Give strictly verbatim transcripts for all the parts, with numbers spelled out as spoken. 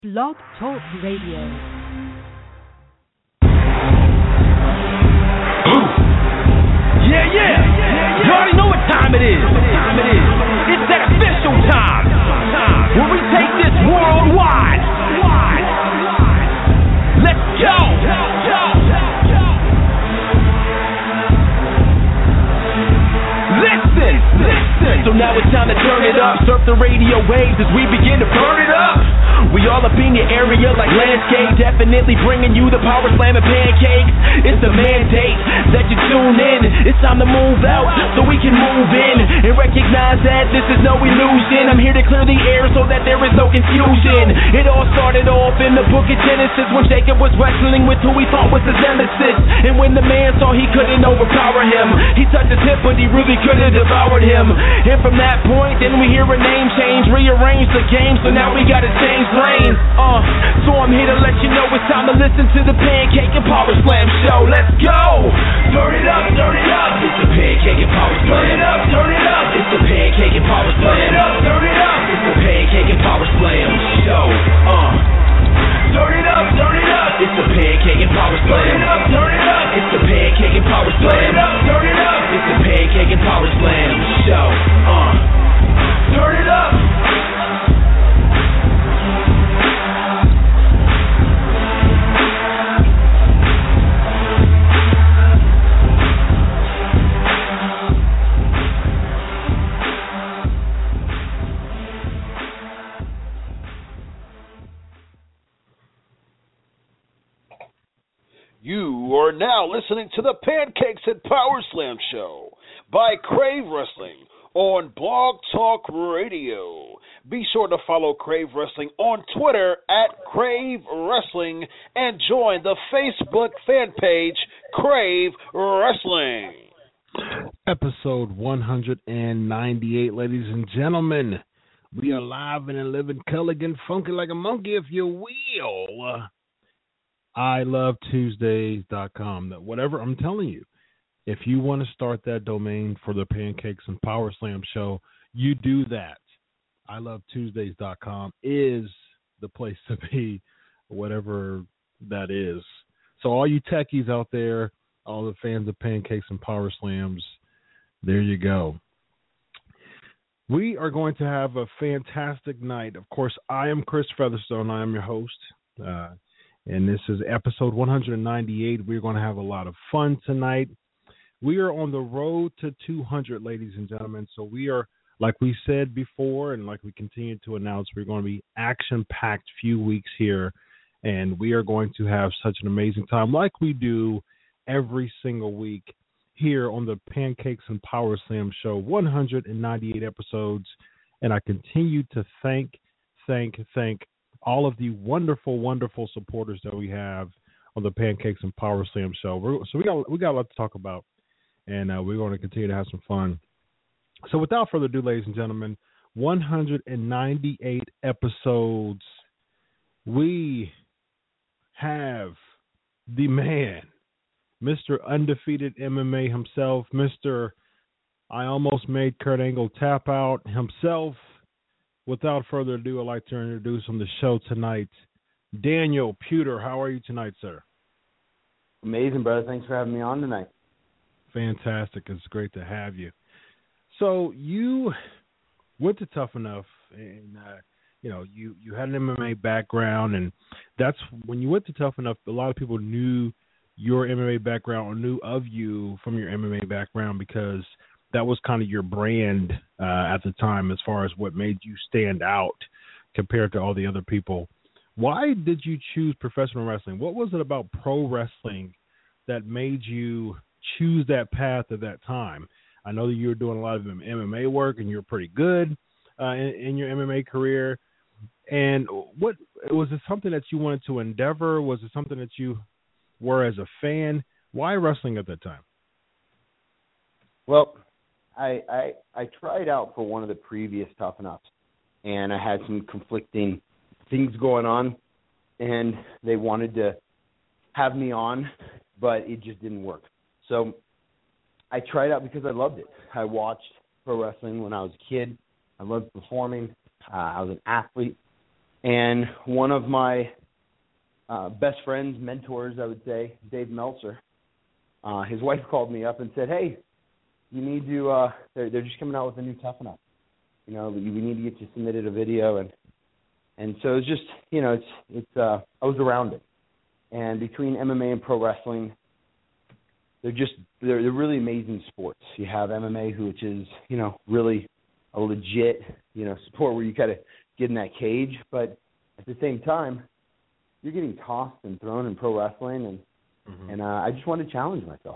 Blog Talk Radio. Yeah, yeah, you already know what time it is. Time it is. It's that official time. Time where we take this worldwide. Let's go. Listen, listen. So now it's time to turn it up. Surf the radio waves as we begin to burn it up. We all up in your area like landscape, definitely bringing you the power slam and pancakes. It's the mandate that you tune in. It's time to move out so we can move in and recognize that this is no illusion. I'm here to clear the air so that there is no confusion. It all started off in the book of Genesis when Jacob was wrestling with who he thought was his nemesis. And when the man saw he couldn't overpower him, he touched his hip but he really could have devoured him. And from that point, then we hear a name change, rearrange the game, so now we gotta change lanes. Uh, so I'm here to let you know it's time to listen to the Pancake and Power Slam show. Let's go! Turn it up, turn it up. It's the Pancake and Power Slam. Turn it up, turn it up. It's the Pancake and Power Slam. Turn it up, turn it up. It's the Pancake and Power Slam show. Uh, turn it up, turn it up. It's the Pancake and Power Slam. Turn it up, turn it up. It's the Pancake and Power Slam. Turn it up, turn it up. It's the Pancake and Power Slam show. Uh, turn it up. You are now listening to the Pancakes and Power Slam show by Crave Wrestling on Blog Talk Radio. Be sure to follow Crave Wrestling on Twitter at Crave Wrestling and join the Facebook fan page Crave Wrestling. Episode one ninety-eight, ladies and gentlemen. We are live and in living color, getting funky like a monkey, if you will. I love Tuesdays dot com. Whatever, I'm telling you, if you want to start that domain for the Pancakes and Power Slam show, you do that. I love Tuesdays dot com is the place to be, whatever that is. So all you techies out there, all the fans of Pancakes and Power Slams, there you go. We are going to have a fantastic night. Of course, I am Chris Featherstone. I am your host. Uh, And this is episode one ninety-eight. We're going to have a lot of fun tonight. We are on the road to two hundred, ladies and gentlemen. So we are, like we said before, and like we continue to announce, we're going to be action-packed few weeks here. And we are going to have such an amazing time like we do every single week here on the Pancakes and Power Slam show, one ninety-eight episodes. And I continue to thank, thank, thank all of the wonderful, wonderful supporters that we have on the Pancakes and Power Slam show. We're, so we got we got a lot to talk about, and uh, we're going to continue to have some fun. So without further ado, ladies and gentlemen, one ninety-eight episodes. We have the man, Mister Undefeated M M A himself, Mister I almost made Kurt Angle tap out himself. Without further ado, I'd like to introduce on the show tonight, Daniel Puder. How are you tonight, sir? Amazing, brother. Thanks for having me on tonight. Fantastic. It's great to have you. So you went to Tough Enough, and uh, you know you, you had an M M A background, and that's when you went to Tough Enough. A lot of people knew your M M A background or knew of you from your M M A background because that was kind of your brand uh, at the time as far as what made you stand out compared to all the other people. Why did you choose professional wrestling? What was it about pro wrestling that made you choose that path at that time? I know that you were doing a lot of M M A work and you're pretty good uh, in, in your M M A career. And what was it something that you wanted to endeavor? Was it something that you were as a fan? Why wrestling at that time? Well, I, I I tried out for one of the previous Tough Enoughs, and I had some conflicting things going on, and they wanted to have me on, but it just didn't work. So I tried out because I loved it. I watched pro wrestling when I was a kid. I loved performing. Uh, I was an athlete, And one of my uh, best friends, mentors, I would say, Dave Meltzer, uh, his wife called me up and said, hey, you need to, uh, they're, they're just coming out with a new Tough Enough. You know, we need to get you submitted a video. And and so it's just, you know, it's, it's uh, I was around it. And between M M A and pro wrestling, they're just, they're, they're really amazing sports. You have M M A, which is, you know, really a legit, you know, sport where you kind of get in that cage. But at the same time, you're getting tossed and thrown in pro wrestling. And, mm-hmm. and uh, I just wanted to challenge myself.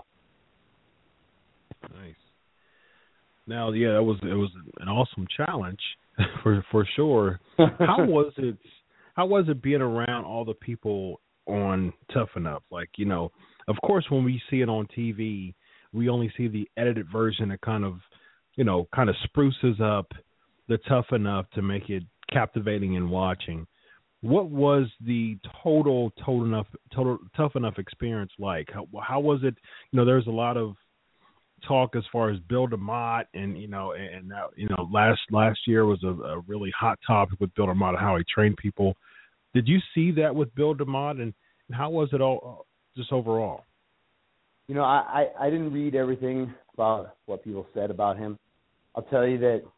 Nice. Now, yeah, that was it was an awesome challenge for for sure. How was it? How was it being around all the people on Tough Enough? Like, you know, of course, when we see it on T V, we only see the edited version that kind of, you know, kind of spruces up the Tough Enough to make it captivating in watching. What was the total, total enough, total Tough Enough experience like? How, how was it? You know, there's a lot of talk as far as Bill DeMott, and you know, and that, you know, last last year was a, a really hot topic with Bill DeMott, how he trained people. Did you see that with Bill DeMott, and, and how was it all just overall? You know, I, I, I didn't read everything about what people said about him. I'll tell you that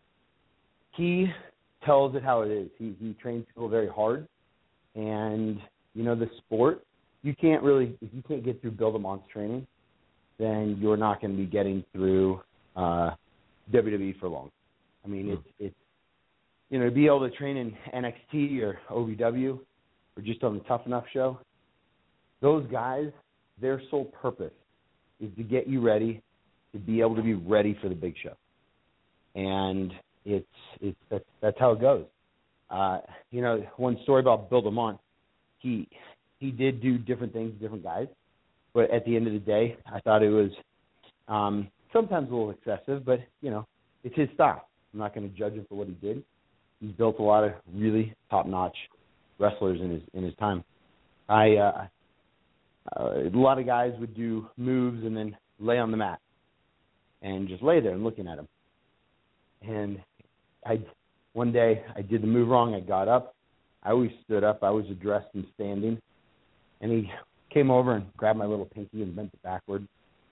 he tells it how it is. He he trains people very hard, and you know, the sport, you can't really, if you can't get through Bill DeMott's training, then you're not going to be getting through uh, W W E for long. I mean, mm. it's, it's, you know, to be able to train in N X T or O V W or just on the Tough Enough show, those guys, their sole purpose is to get you ready to be able to be ready for the big show. And it's, it's that's, that's how it goes. Uh, you know, one story about Bill DeMott, he, he did do different things to different guys. But at the end of the day, I thought it was um, sometimes a little excessive, but, you know, it's his style. I'm not going to judge him for what he did. He's built a lot of really top-notch wrestlers in his in his time. I uh, uh, a lot of guys would do moves and then lay on the mat and just lay there and looking at him. And I one day I did the move wrong. I got up. I always stood up. I was addressed and standing. And he came over and grabbed my little pinky and bent it backward.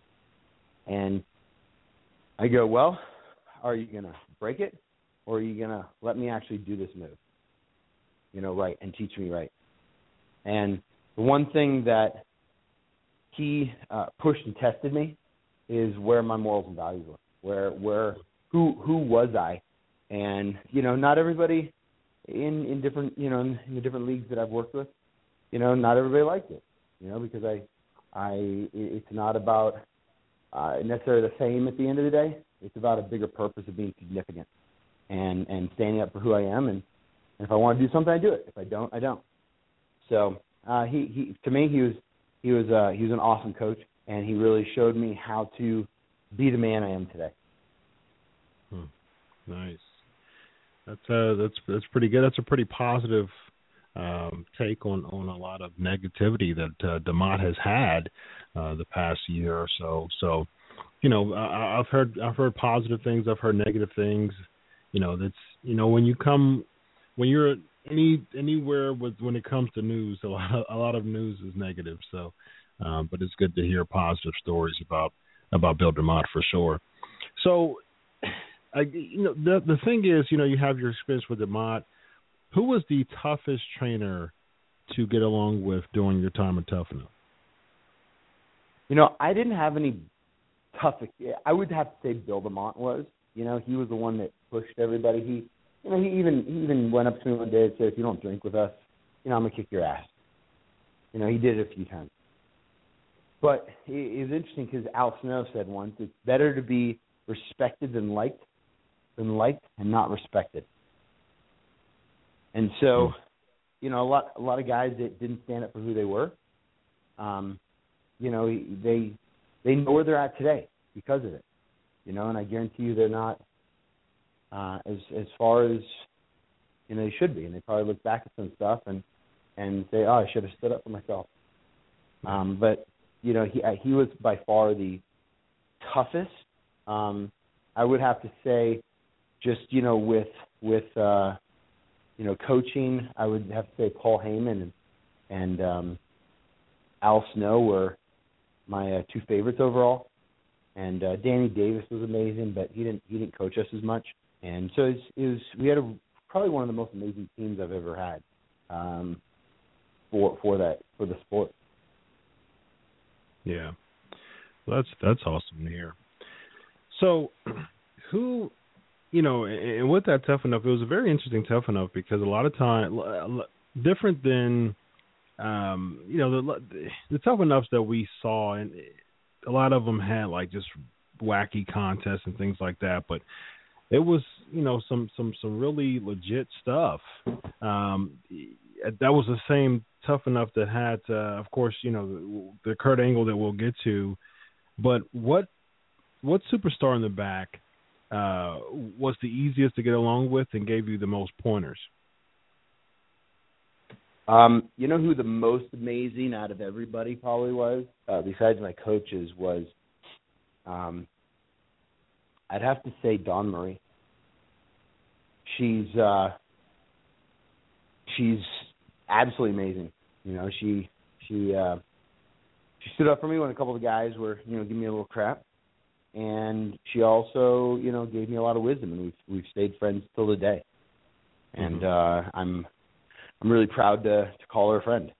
And I go, well, are you going to break it, or are you going to let me actually do this move, you know, right, and teach me right? And the one thing that he uh, pushed and tested me is where my morals and values were, where, where, who, who was I? And, you know, not everybody in, in different, you know, in, in the different leagues that I've worked with, you know, not everybody liked it. You know, because I, I, it's not about uh, necessarily the fame at the end of the day. It's about a bigger purpose of being significant and, and standing up for who I am. And, and if I want to do something, I do it. If I don't, I don't. So uh, he, he, to me, he was, he was, uh, he was an awesome coach, and he really showed me how to be the man I am today. Hmm. Nice. That's uh, that's that's pretty good. That's a pretty positive Um, take on, on a lot of negativity that uh, DeMott has had uh, the past year or so. So, you know, I, I've heard I've heard positive things. I've heard negative things. You know, that's, you know, when you come when you're any anywhere with when it comes to news, a lot of, a lot of news is negative. So, um, but it's good to hear positive stories about about Bill DeMott for sure. So, I, you know, the the thing is, you know, you have your experience with DeMott. Who was the toughest trainer to get along with during your time at Tough Enough? You know, I didn't have any tough. I would have to say Bill DeMott was. You know, he was the one that pushed everybody. He, you know, he even he even went up to me one day and said, "If you don't drink with us, you know, I'm gonna kick your ass." You know, he did it a few times. But it, it was interesting because Al Snow said once, "It's better to be respected than liked, than liked and not respected." And so, you know, a lot a lot of guys that didn't stand up for who they were, um, you know, they they know where they're at today because of it, you know. And I guarantee you, they're not uh, as as far as you know they should be. And they probably look back at some stuff and and say, "Oh, I should have stood up for myself." Um, but you know, he he was by far the toughest. Um, I would have to say, just you know, with with uh, you know, coaching, I would have to say Paul Heyman and, and um, Al Snow were my uh, two favorites overall. And uh, Danny Davis was amazing, but he didn't he didn't coach us as much. And so it was, it was we had a, probably one of the most amazing teams I've ever had um, for for that for the sport. Yeah, well, that's that's awesome to hear. So, who, you know, and with that Tough Enough, it was a very interesting Tough Enough because a lot of time different than, um, you know, the the Tough Enoughs that we saw, and a lot of them had like just wacky contests and things like that, but it was, you know, some some some really legit stuff. Um, that was the same Tough Enough that had, uh, of course, you know, the, the Kurt Angle that we'll get to. But what what superstar in the back uh, was the easiest to get along with and gave you the most pointers? Um, you know who the most amazing out of everybody probably was, uh, besides my coaches, was um, I'd have to say Dawn Marie. She's uh, she's absolutely amazing. You know, she she uh, she stood up for me when a couple of guys were, you know, giving me a little crap, and she also, you know, gave me a lot of wisdom, and we've we've stayed friends till today. And uh, I'm I'm really proud to to call her a friend.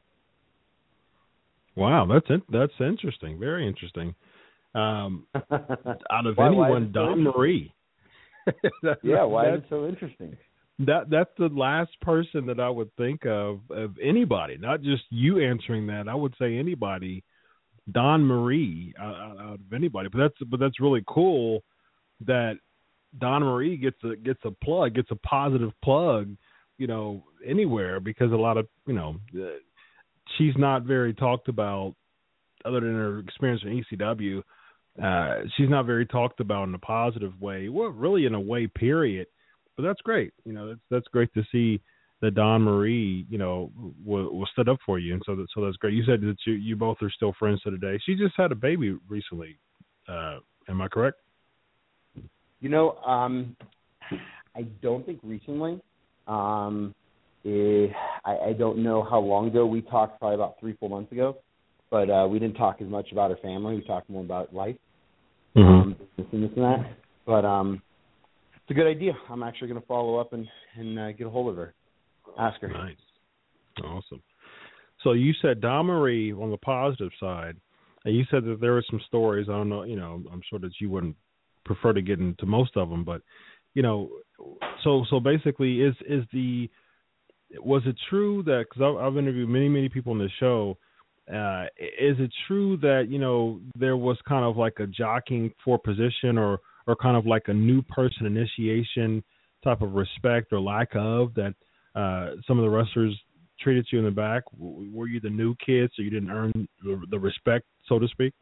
Wow, that's it. That's interesting. Very interesting. Um, out of why, anyone, why Dawn so Marie. that, yeah, why that, is it so interesting? That that's the last person that I would think of of anybody, not just you answering that. I would say anybody, Dawn Marie, out, out of anybody. But that's but that's really cool that Dawn Marie gets a gets a plug, gets a positive plug, you know, anywhere, because a lot of, you know, she's not very talked about other than her experience in E C W. Uh, she's not very talked about in a positive way. Well, really in a way, period. But that's great. You know, that's that's great to see that Dawn Marie, you know, will, will stood up for you, and so that, so that's great. You said that you you both are still friends to today. She just had a baby recently. Uh, am I correct? You know, um, I don't think recently. Um, eh, I, I don't know how long ago we talked. Probably about three, four months ago. But uh, we didn't talk as much about her family. We talked more about life, mm-hmm. um, this and this and that. But um, it's a good idea. I'm actually going to follow up and, and uh, get a hold of her, ask her. Nice. Awesome. So you said Dawn Marie on the positive side, and you said that there were some stories. I don't know, you know, I'm sure that you wouldn't prefer to get into most of them, but, you know, so so basically is, is the, was it true that, because I've, I've interviewed many, many people on this show, Uh, is it true that, you know, there was kind of like a jockeying for position or, or kind of like a new person initiation type of respect or lack of that uh, some of the wrestlers treated you in the back? Were you the new kid so you didn't earn the, the respect, so to speak?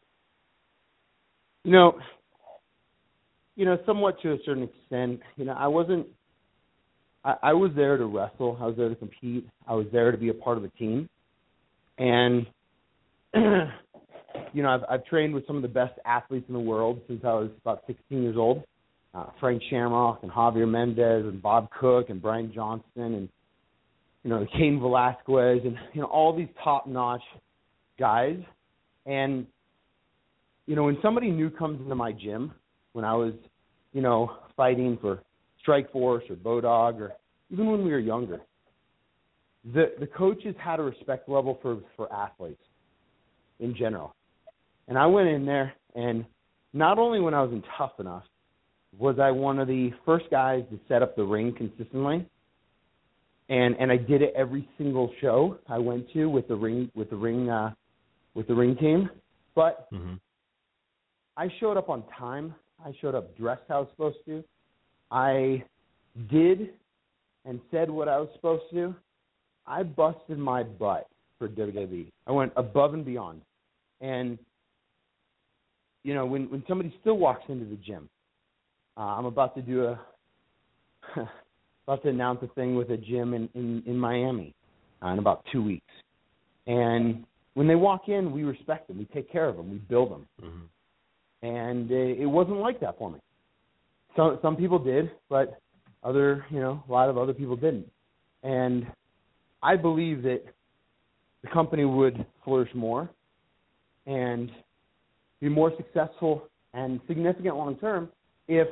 You know, you know, somewhat to a certain extent. You know, I wasn't, I, I was there to wrestle. I was there to compete. I was there to be a part of a team. And, you know, I've, I've trained with some of the best athletes in the world since I was about sixteen years old. Uh, Frank Shamrock and Javier Mendez and Bob Cook and Brian Johnston and, you know, Cain Velasquez and, you know, all these top-notch guys. And, you know, when somebody new comes into my gym, when I was, you know, fighting for Strikeforce or Bodog or even when we were younger, The the coaches had a respect level for, for athletes in general. And I went in there, and not only when I was in Tough Enough was I one of the first guys to set up the ring consistently, and and I did it every single show I went to with the ring with the ring uh, with the ring team. But mm-hmm. I showed up on time. I showed up dressed how I was supposed to. I did and said what I was supposed to. I busted my butt for W W E. I went above and beyond. And, you know, when, when somebody still walks into the gym, uh, I'm about to do a, about to announce a thing with a gym in, in, in Miami uh, in about two weeks. And when they walk in, we respect them. We take care of them. We build them. Mm-hmm. And uh, it wasn't like that for me. Some, some people did, but other, you know, a lot of other people didn't. And I believe that the company would flourish more and be more successful and significant long term if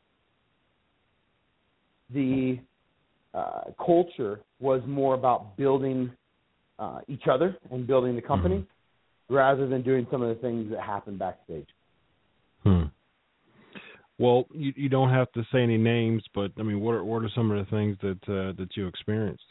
the uh, culture was more about building uh, each other and building the company mm-hmm. rather than doing some of the things that happen backstage. Hmm. Well, you, you don't have to say any names, but I mean, what are, what are some of the things that uh, that you experienced?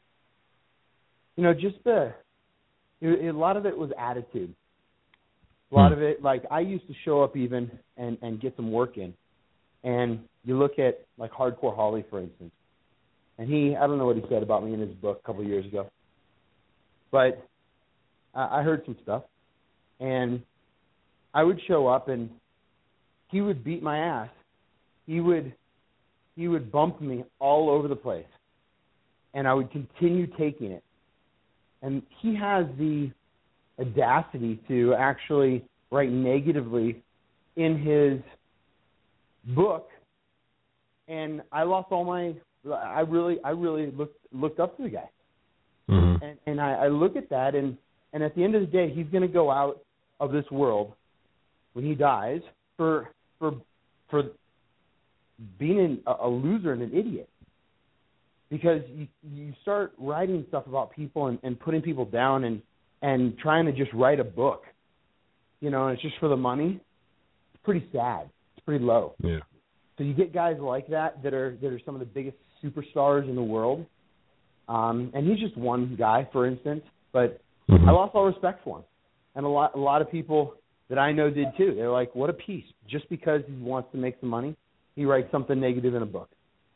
You know, just the a lot of it was attitude. A lot hmm. of it, like I used to show up even and, and get some work in, and you look at like Hardcore Holly, for instance, and he I don't know what he said about me in his book a couple of years ago, but I, I heard some stuff, and I would show up and he would beat my ass. He would he would bump me all over the place, and I would continue taking it. And he has the audacity to actually write negatively in his book, and I lost all my. I really I really looked looked up to the guy, mm-hmm. and and I, I look at that, and and at the end of the day, he's going to go out of this world when he dies for. for for being an, a loser and an idiot, because you you start writing stuff about people and, and putting people down and, and trying to just write a book, you know, and it's just for the money. It's pretty sad. It's pretty low. Yeah. So you get guys like that that are that are some of the biggest superstars in the world, um, and he's just one guy, for instance. But mm-hmm. I lost all respect for him, and a lot a lot of people that I know did too. They're like, what a piece. Just because he wants to make some money, he writes something negative in a book.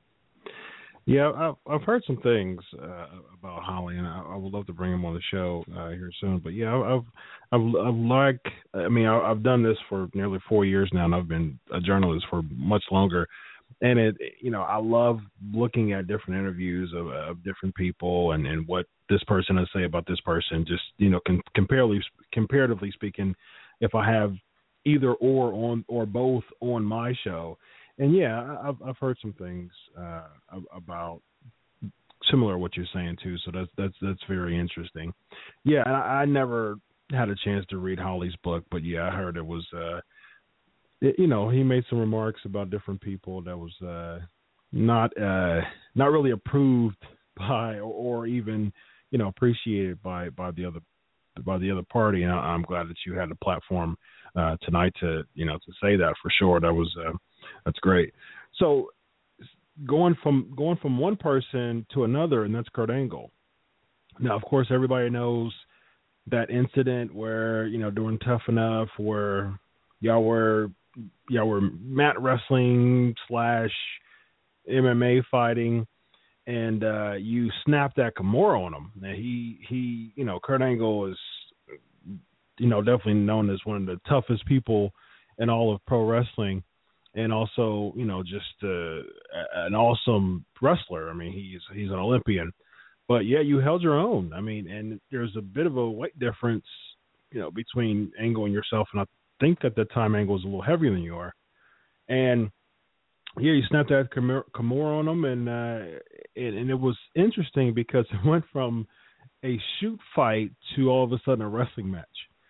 Yeah, I've, I've heard some things uh, about Holly, and I, I would love to bring him on the show uh, here soon. But yeah, I've, I've, I've like, I mean, I, I've done this for nearly four years now, and I've been a journalist for much longer. And it, you know, I love looking at different interviews of, of different people and, and what this person has to say about this person. Just, you know, com- comparatively, comparatively speaking, if I have either or on or both on my show. And yeah, I've I've heard some things uh, about similar to what you're saying too. So that's that's that's very interesting. Yeah, I, I never had a chance to read Holly's book, but yeah, I heard it was. Uh, it, you know, he made some remarks about different people that was uh, not uh, not really approved by or, or even you know appreciated by, by the other. by the other party, and I'm glad that you had a platform uh, tonight to, you know, to say that for sure. That was, uh, that's great. So going from, going from one person to another, and that's Kurt Angle. Now, of course, everybody knows that incident where, you know, during Tough Enough where y'all were, y'all were mat wrestling slash M M A fighting, and uh, you snapped that Kimura on him. Now he, he, you know, Kurt Angle is, you know, definitely known as one of the toughest people in all of pro wrestling, and also, you know, just uh, an awesome wrestler. I mean, he's he's an Olympian. But yeah, you held your own. I mean, and there's a bit of a weight difference, you know, between Angle and yourself. And I think at that time Angle was a little heavier than you are, and yeah, you snapped that Kimura on him, and, uh, and and it was interesting because it went from a shoot fight to all of a sudden a wrestling match.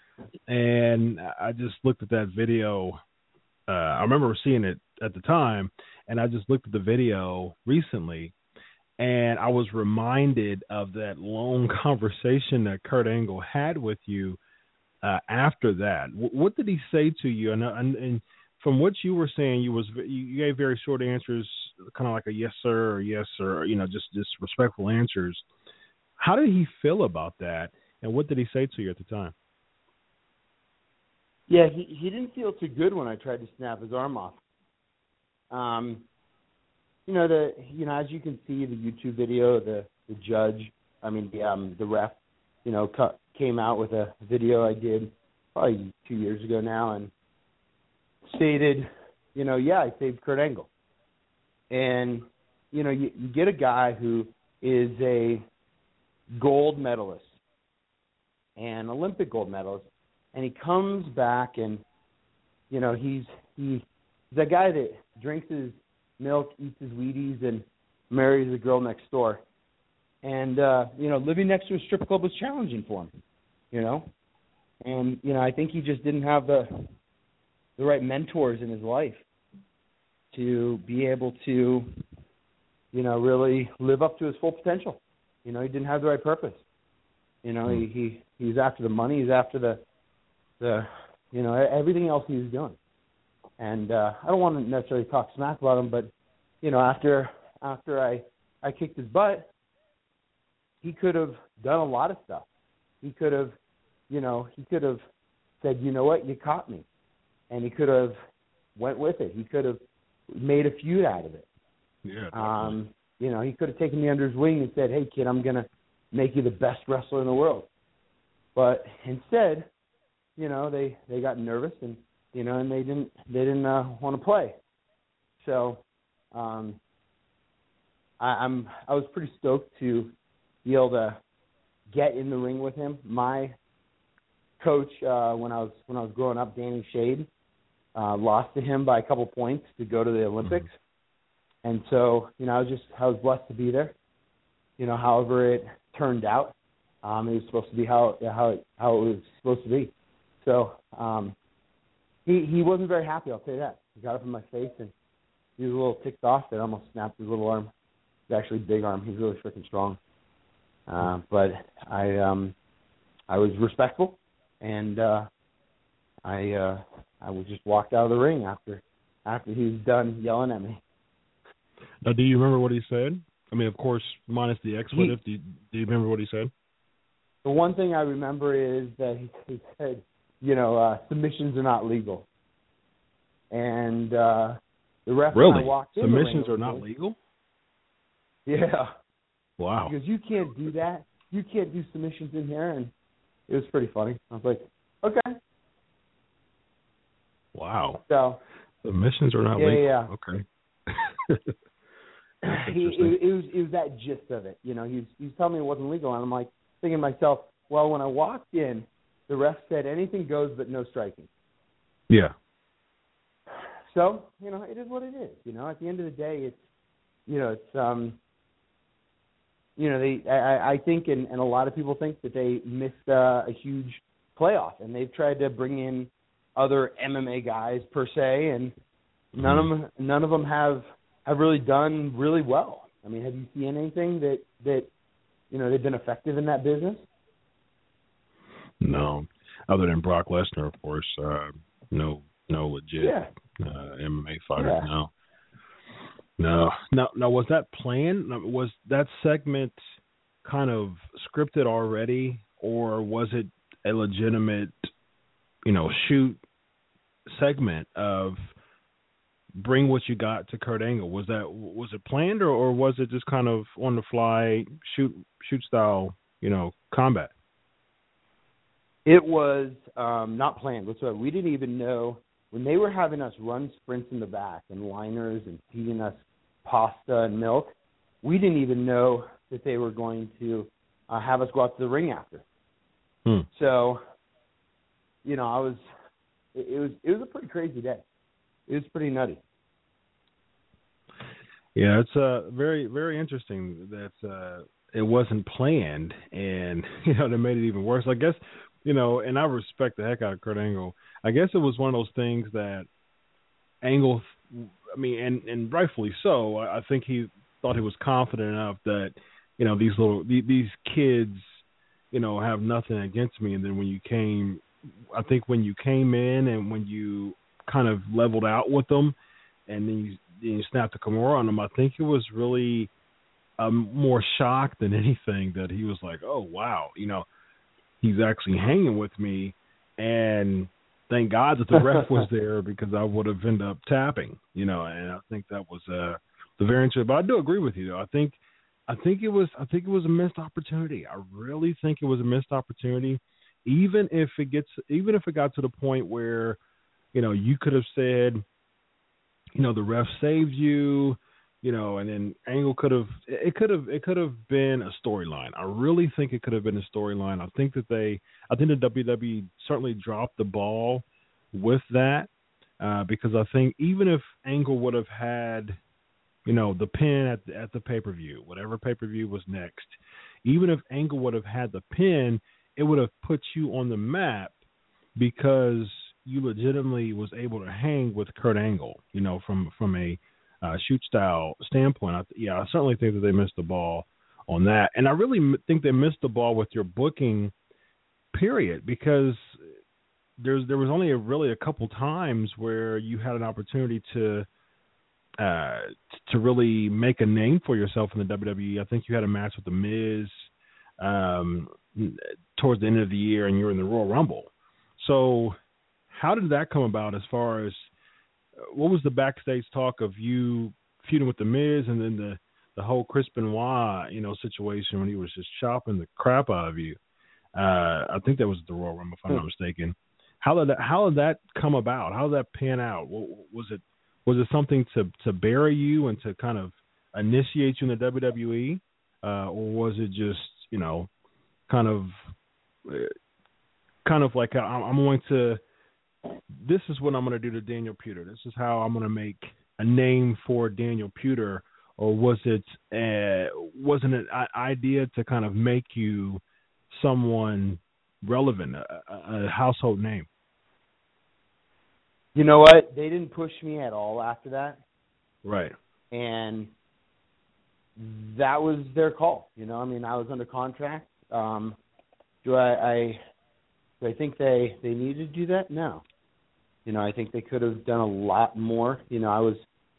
And I just looked at that video. Uh, I remember seeing it at the time, and I just looked at the video recently, and I was reminded of that long conversation that Kurt Angle had with you uh, after that. W- what did he say to you? And, and, and from what you were saying, you was you gave very short answers, kind of like a yes sir or yes or you know just just respectful answers. How did he feel about that, and what did he say to you at the time? Yeah, he he didn't feel too good when I tried to snap his arm off. Um, you know the you know as you can see the YouTube video, the the judge, I mean the um the ref, you know cut, came out with a video I did probably two years ago now and stated, you know, yeah, I saved Kurt Angle. And, you know, you, you get a guy who is a gold medalist and Olympic gold medalist, and he comes back and, you know, he's he, he's a guy that drinks his milk, eats his Wheaties, and marries the girl next door. And, uh, you know, living next to a strip club was challenging for him, you know. And, you know, I think he just didn't have the the right mentors in his life to be able to, you know, really live up to his full potential. You know, he didn't have the right purpose. You know, he, he he's after the money, he's after the, the you know, everything else he was doing. And uh, I don't want to necessarily talk smack about him, but, you know, after after I, I kicked his butt, he could have done a lot of stuff. He could have, you know, he could have said, you know what, you caught me. And he could have went with it. He could have made a feud out of it. Yeah. Um, you know, he could have taken me under his wing and said, hey, kid, I'm going to make you the best wrestler in the world. But instead, you know, they, they got nervous and, you know, and they didn't they didn't uh, want to play. So um, I, I'm I was pretty stoked to be able to get in the ring with him. My coach uh, when I was when I was growing up, Danny Shade, uh, lost to him by a couple points to go to the Olympics, mm-hmm. and so you know I was just I was blessed to be there. You know, however it turned out, um, it was supposed to be how how it, how it was supposed to be. So um, he he wasn't very happy. I'll tell you that. He got up in my face and he was a little ticked off that I almost snapped his little arm. It's actually a big arm. He's really freaking strong. Uh, but I um, I was respectful, and uh, I uh, I was just walked out of the ring after after he was done yelling at me. Now, do you remember what he said? I mean, of course, minus the expletive. He, do, you, do you remember what he said? The one thing I remember is that he, he said, you know, uh, submissions are not legal, and uh, the ref really? when I walked in submissions the ring, are not legal? Yeah. Wow. Because you can't do that. You can't do submissions in here, and it was pretty funny. I was like, okay. Wow. So submissions are not yeah, legal. Yeah. Okay. he, it, it was it was that gist of it. You know, he was, he was telling me it wasn't legal, and I'm like thinking to myself, well, when I walked in, the ref said anything goes but no striking. Yeah. So, you know, it is what it is. You know, at the end of the day, it's, you know, it's, um, you know, they, I, I think, and, and a lot of people think that they missed uh, a huge playoff, and they've tried to bring in other M M A guys per se, and none of them, none of them have, have really done really well. I mean, have you seen anything that, that, you know, they've been effective in that business? No, other than Brock Lesnar, of course. Uh, no, no legit yeah. uh, M M A fighter. Yeah. No, no. Now, now, was that planned? Was that segment kind of scripted already, or was it a legitimate, you know, shoot segment of bring what you got to Kurt Angle? Was that was it planned, or, or was it just kind of on the fly shoot shoot style, you know, combat? It was um, not planned whatsoever. We didn't even know when they were having us run sprints in the back and liners and feeding us pasta and milk. We didn't even know that they were going to uh, have us go out to the ring after. Hmm. So, you know, I was. It, it was. It was a pretty crazy day. It was pretty nutty. Yeah, it's uh, very, very interesting that uh, it wasn't planned, and you know, that made it even worse. I guess, you know, and I respect the heck out of Kurt Angle. I guess it was one of those things that Angle, I mean, and, and rightfully so. I think he thought he was confident enough that, you know, these little these kids, you know, have nothing against me. And then when you came, I think when you came in and when you kind of leveled out with them, and then you, then you snapped the Kimura on them, I think it was really um, more shock than anything that he was like, oh, wow, you know, he's actually hanging with me, and thank God that the ref was there because I would have ended up tapping, you know, and I think that was uh, the very interesting. But I do agree with you, though. I think I think it was I think it was a missed opportunity. I really think it was a missed opportunity, even if it gets even if it got to the point where, you know, you could have said, you know, the ref saved you, you know, and then Angle could have it could have it could have been a storyline. I really think it could have been a storyline. I think that they I think the W W E certainly dropped the ball with that uh, because I think even if Angle would have had, you know, the pin at the, at the pay per view, whatever pay per view was next, even if Angle would have had the pin, it would have put you on the map because you legitimately was able to hang with Kurt Angle, you know, from from a uh, shoot style standpoint. I, yeah, I certainly think that they missed the ball on that, and I really m- think they missed the ball with your booking, period, because there's there was only a, really a couple times where you had an opportunity to uh, to really make a name for yourself in the W W E. I think you had a match with The Miz um, towards the end of the year, and you were in the Royal Rumble. So how did that come about as far as what was the backstage talk of you feuding with The Miz and then the, the whole Chris Benoit, you know, situation when he was just chopping the crap out of you? Uh, I think that was the Royal Rumble, if I'm not mistaken. How did that, how did that come about? How did that pan out? Was it was it something to, to bury you and to kind of initiate you in the W W E, uh, or was it just, you know, kind of kind of like I'm going to this is what I'm going to do to Daniel Puder. This is how I'm going to make a name for Daniel Puder, or was it uh, wasn't it an idea to kind of make you someone relevant, a, a household name? You know what? They didn't push me at all after that. Right. And that was their call. You know, I mean, I was under contract. Um, do I, I do I think they, they needed to do that? No. You know, I think they could have done a lot more. You know, I was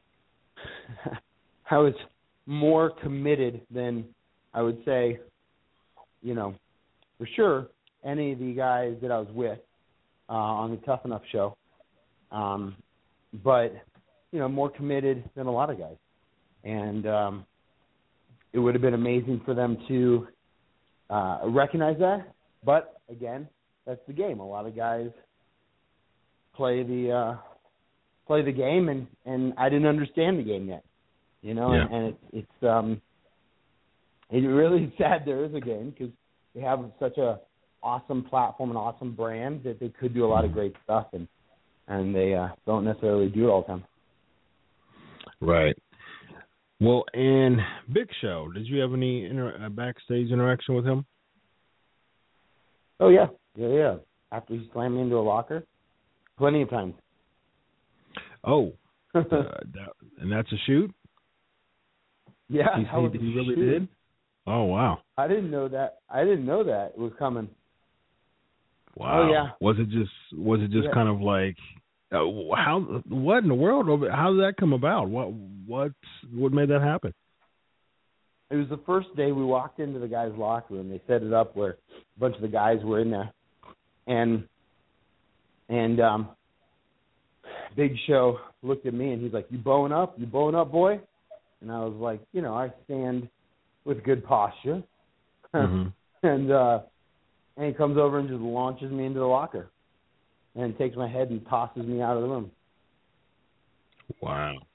I was more committed than I would say, you know, for sure, any of the guys that I was with uh, on the Tough Enough show. Um, but, you know, more committed than a lot of guys. And um, it would have been amazing for them to uh, recognize that. But, again, that's the game. A lot of guys play the uh, play the game, and, and I didn't understand the game yet. You know, yeah. and, and it's, it's um, it really is sad there is a game because they have such a awesome platform and awesome brand that they could do a lot of great stuff, and and they uh, don't necessarily do it all the time. Right. Well, and Big Show, did you have any inter- uh, backstage interaction with him? Oh, yeah. Yeah, yeah. After he slammed me into a locker, plenty of times. Oh, uh, that, and that's a shoot? Yeah, he, that he, was he a really shoot. did? Oh, wow. I didn't know that. I didn't know that was coming. Wow. Oh, yeah. Was it just was it just yeah. kind of like uh, how what in the world? How did that come about? What what what made that happen? It was the first day we walked into the guys' locker room. They set it up where a bunch of the guys were in there, and and um, Big Show looked at me and he's like, "You bowing up? You bowing up, boy?" And I was like, "You know, I stand with good posture." Mm-hmm. and uh, and he comes over and just launches me into the locker, and takes my head and tosses me out of the room. Wow.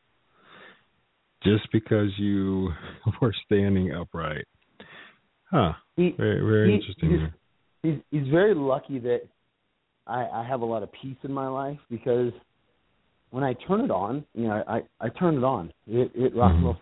Just because you were standing upright. Huh. He, very very he, interesting. He's, here. he's, he's very lucky that I, I have a lot of peace in my life, because when I turn it on, you know, I, I turn it on. It, it rock and roll.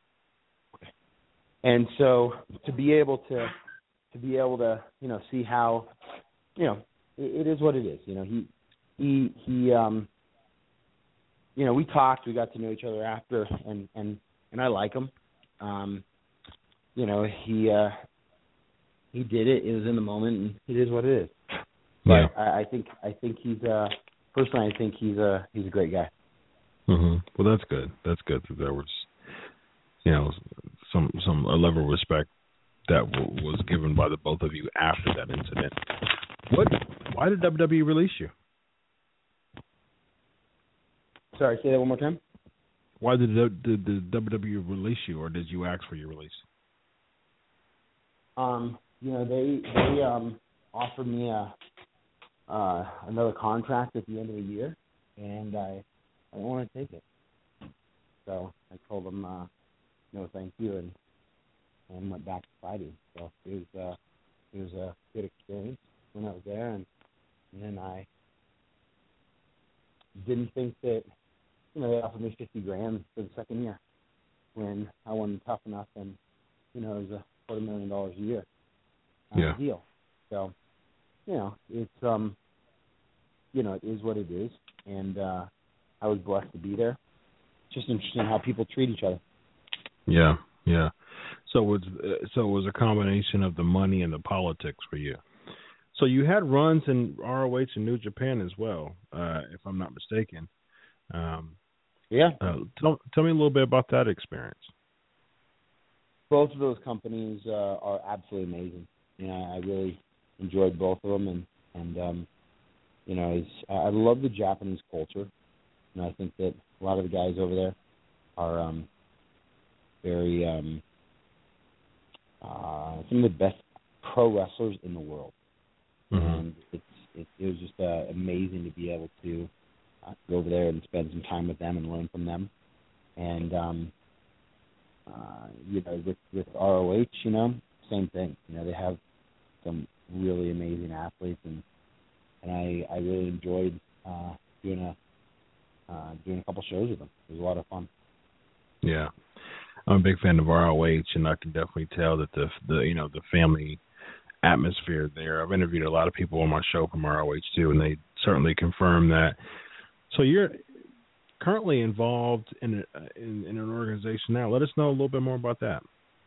And so to be able to to be able to, you know, see how, you know, it, it is what it is. You know, he he he um you know, we talked, we got to know each other after, and, and, and I like him. Um, you know, he uh, he did it, it was in the moment, and it is what it is. But yeah. I, I think I think he's uh personally I think he's a he's a great guy. Mm-hmm. Well, that's good. That's good that there was, you know, some some a level of respect that w- was given by the both of you after that incident. What? Why did W W E release you? Sorry, say that one more time. Why did the, did the W W E release you, or did you ask for your release? Um, you know, they they um offered me a uh, another contract at the end of the year, and I I didn't want to take it. So I told them uh, no, thank you, and and went back to fighting. So it was uh, it was a good experience when I was there, and, and then I didn't think that, you know, they offered me fifty grand for the second year when I wasn't tough enough, and you know, it was a quarter million dollars a year uh, yeah. deal. So, you know, it's um, you know, it is what it is, and uh, I was blessed to be there. It's just interesting how people treat each other. Yeah, yeah. So it was, so it was a combination of the money and the politics for you. So you had runs in R O H and New Japan as well, uh, if I'm not mistaken. Um, yeah. Uh, tell, tell me a little bit about that experience. Both of those companies uh, are absolutely amazing. You know, I really enjoyed both of them, and and um, you know, it's, I love the Japanese culture. And I think that a lot of the guys over there are um, very um, uh, some of the best pro wrestlers in the world. Mm-hmm. And it's it, it was just uh, amazing to be able to uh, go over there and spend some time with them and learn from them. And um, uh, you know, with with R O H, you know, same thing. You know, they have some really amazing athletes, and and I I really enjoyed uh, doing a uh, doing a couple shows with them. It was a lot of fun. Yeah, I'm a big fan of R O H, and I can definitely tell that the the you know the family atmosphere there. I've interviewed a lot of people on my show from R O H too, and they certainly confirm that. So you're currently involved in, a, in in an organization now. Let us know a little bit more about that.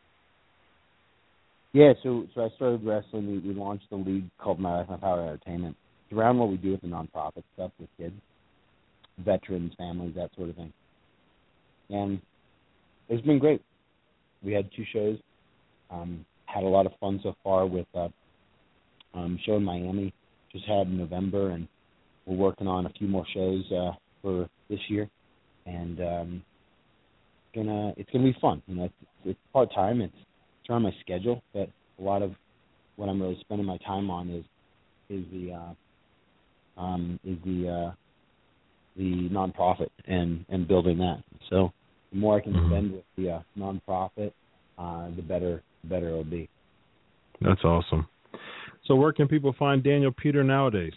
Yeah, so so I started wrestling. We, we launched a league called My Life, My Power Entertainment. It's around what we do with the nonprofit stuff with kids, veterans, families, that sort of thing. And it's been great. We had two shows. Um, had a lot of fun so far with uh, um, show in Miami. Just had in November, and we're working on a few more shows uh, for this year. And um, gonna it's gonna be fun. You know, it's, it's part time. It's it's on my schedule, but a lot of what I'm really spending my time on is is the uh, um, is the uh, the nonprofit and, and building that. So the more I can mm-hmm. spend with the uh, nonprofit, uh, the better the better it'll be. That's awesome. So where can people find Daniel Puder nowadays?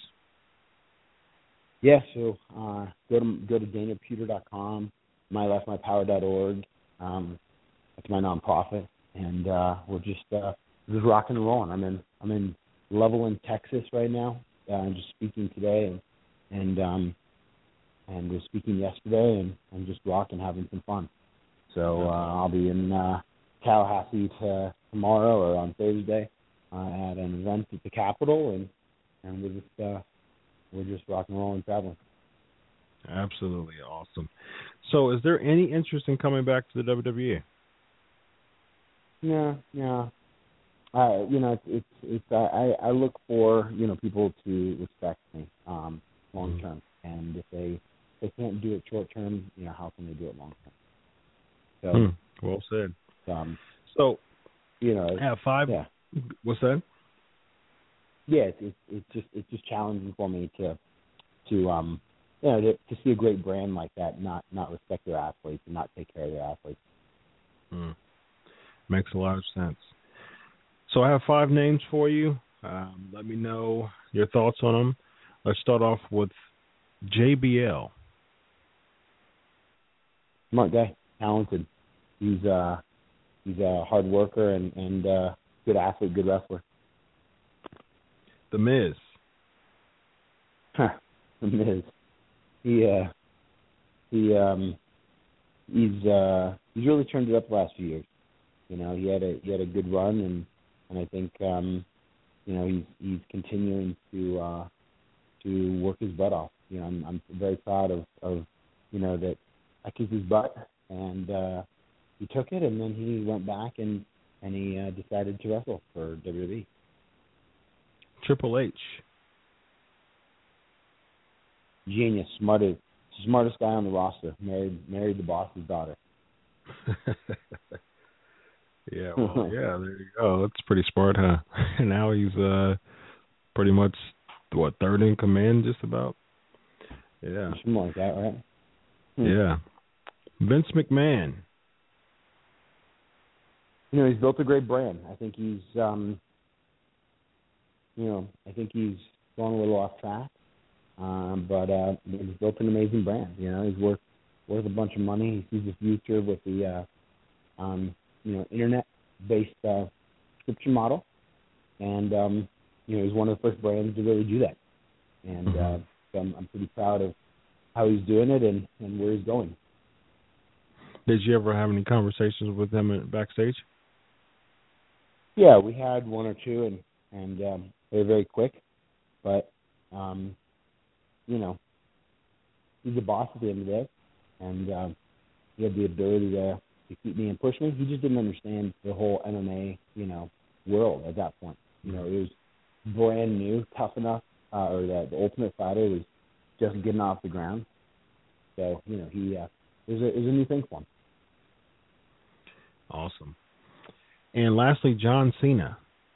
Yeah, so uh, go to go to daniel puder dot com, my life my power dot org. Um, that's my nonprofit, and uh, we're just uh, just rocking and rolling. I'm in I'm in Levelland, Texas right now. Uh, I'm just speaking today, and and um, and was speaking yesterday, and I'm just rocking, having some fun. So uh, I'll be in uh, Tallahassee to, tomorrow or on Thursday uh, at an event at the Capitol, and and we're just uh, we're just rock and rolling, traveling. Absolutely awesome. So, is there any interest in coming back to the W W E? Yeah, yeah. Uh, you know, it's it's, it's uh, I I look for you know people to respect me um, long term, mm-hmm. and if they they can't do it short term, you know, how can they do it long term? So, hmm. Well said. Um, so, you know, I have five. Yeah. What's that? Yeah, it's it's it's just it's just challenging for me to to um you know to, to see a great brand like that not not respect their athletes and not take care of their athletes. Hmm. Makes a lot of sense. So I have five names for you. Um, let me know your thoughts on them. Let's start off with J B L. Smart guy, talented. He's uh he's a hard worker and and uh, good athlete, good wrestler. The Miz. Huh, the Miz. He uh he um he's uh he's really turned it up the last few years. You know, he had a he had a good run, and, and I think um you know he's he's continuing to uh to work his butt off. You know, I'm I'm very proud of, of you know that I kicked his butt, and uh, he took it, and then he went back and and he uh, decided to wrestle for W W E. Triple H. Genius, smartest, smartest guy on the roster. Married, married the boss's daughter. yeah, well, yeah, there you go. That's pretty smart, huh? And now he's uh, pretty much what third in command, just about. Yeah, something like that, right? Hmm. Yeah. Vince McMahon. You know, he's built a great brand. I think he's, um, you know, I think he's gone a little off track. Um, but uh, he's built an amazing brand. You know, he's worth worth a bunch of money. He sees the future with the, uh, um, you know, internet-based uh, subscription model, and um, you know, he's one of the first brands to really do that. And uh, so I'm, I'm pretty proud of how he's doing it and, and where he's going. Did you ever have any conversations with him backstage? Yeah, we had one or two, and and um, they were very quick. But um, you know, he's the boss at the end of the day, and um, he had the ability to, to keep me and push me. He just didn't understand the whole M M A, you know, world at that point. You know, it was brand new, tough enough, uh, or the, the Ultimate Fighter was just getting off the ground. So you know, he uh, it was a it was a new thing for him. Awesome. And lastly, John Cena.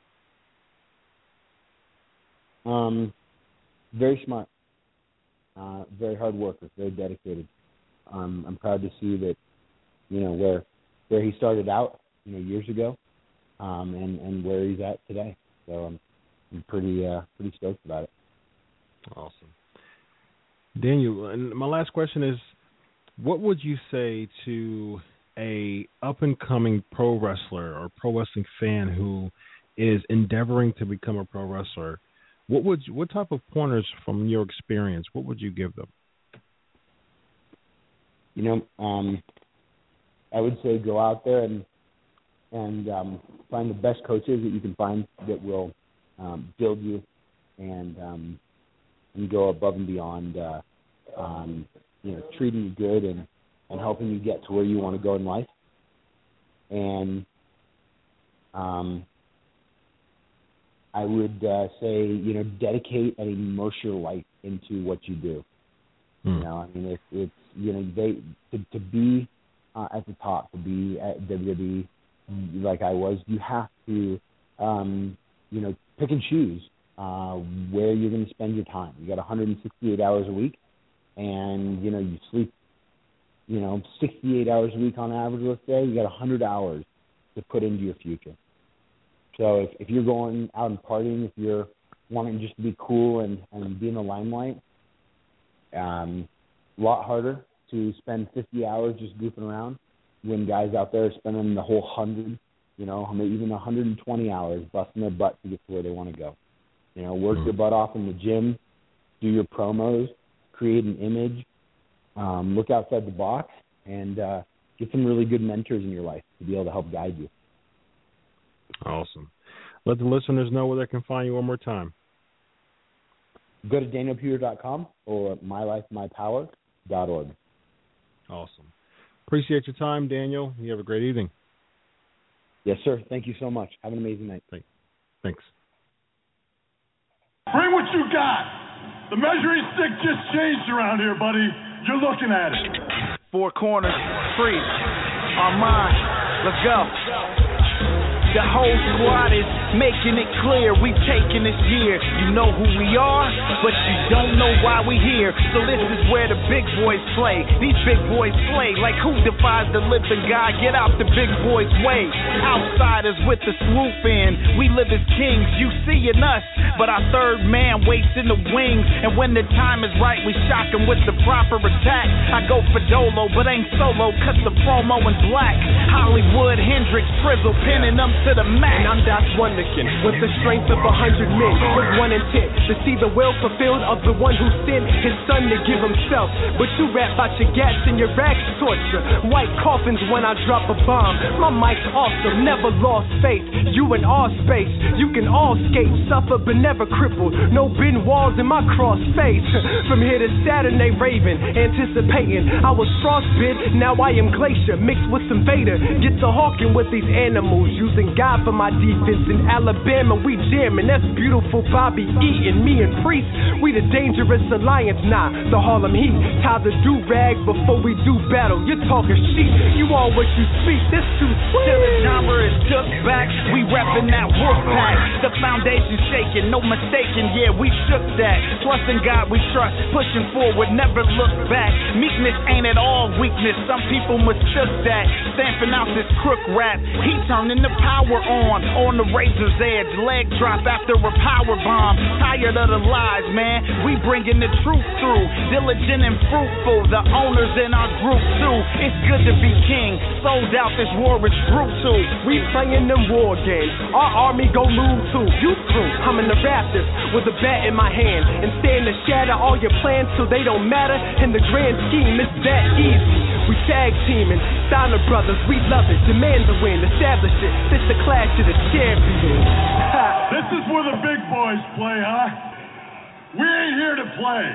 Um, very smart, uh, very hard worker, very dedicated. Um, I'm proud to see that, you know, where where he started out, you know, years ago, um, and and where he's at today. So I'm I'm pretty uh, pretty stoked about it. Awesome, Daniel. And my last question is, what would you say to a up and coming pro wrestler or pro wrestling fan who is endeavoring to become a pro wrestler? What would you, what type of pointers from your experience, what would you give them? You know, um, I would say go out there and and um, find the best coaches that you can find that will um, build you and um, and go above and beyond, uh, um, you know, treating you good and, and helping you get to where you want to go in life. And um, I would uh, say, you know, dedicate and immerse your life into what you do. Mm. You know, I mean, it's, it's you know, they to, to be uh, at the top, to be at W W E like I was, you have to, um, you know, pick and choose uh, where you're going to spend your time. You got one hundred sixty-eight hours a week, and you know, you sleep, you know, sixty-eight hours a week on average. Let's say you got one hundred hours to put into your future. So if, if you're going out and partying, if you're wanting just to be cool and, and be in the limelight, um, a lot harder to spend fifty hours just goofing around when guys out there are spending the whole one hundred, you know, even one hundred twenty hours busting their butt to get to where they want to go. You know, work your butt off in the gym, do your promos, create an image, um, look outside the box, and uh, get some really good mentors in your life to be able to help guide you. Awesome. Let the listeners know where they can find you one more time. Go to daniel pewter dot com or my life my power dot org. Awesome. Appreciate your time, Daniel. You have a great evening. Yes, sir. Thank you so much. Have an amazing night. Thanks. Bring what you got. The measuring stick just changed around here, buddy. You're looking at it. Four corners, free. Armand, let's go. The whole squad is making it clear we taking this year. You know who we are, but you don't know why we here. So this is where the big boys play. These big boys play like who defies the living God? Get out the big boys' way. Outsiders with the swoop in. We live as kings, you seeing us, but our third man waits in the wings. And when the time is right, we shock him with the proper attack. I go for Dolo, but ain't solo, cause the promo is black. Hollywood, Hendrix, Frizzle, pinning them to the max. And I'm Das Wonderkin, with the strength of a hundred men, with one intent, to see the will fulfilled of the one who sent his son to give himself. But you rap about your gats and your rags torture. White coffins when I drop a bomb. My mic's awesome, never lost faith. You in our space, you can all skate, suffer but never crippled. No bin walls in my cross face. From here to Saturday Raven, anticipating. I was frostbit, now I am glacier, mixed with some Vader. Get to hawking with these animals, using God for my defense. In Alabama, we jamming. That's beautiful Bobby Eaton. Me and Priest, we the dangerous alliance. Nah, the Harlem Heat. Tie the do-rag before we do battle. You're talking shit. You all what you speak. This too sweet. Till the genre is took back, we reppin' that wolf pack. The foundation shaking, no mistaking. Yeah, we shook that. Trust in God we trust. Pushing forward, never look back. Meekness ain't at all weakness. Some people mistook that. Stamping out this crook rap. He turning the power power on, on the razor's edge, leg drop after a power bomb. Tired of the lies, man. We bringing the truth through, diligent and fruitful. The owners in our group too. It's good to be king. Sold out, this war is brutal. We playing them war games. Our army go move too. You through. I'm in the Raptors with a bat in my hand and stand to shatter all your plans so they don't matter. In the grand scheme, it's that easy. We tag teaming, Steiner Brothers, we love it. Demand the win, establish it. This the clash of the champions. This is where the big boys play, huh? We ain't here to play.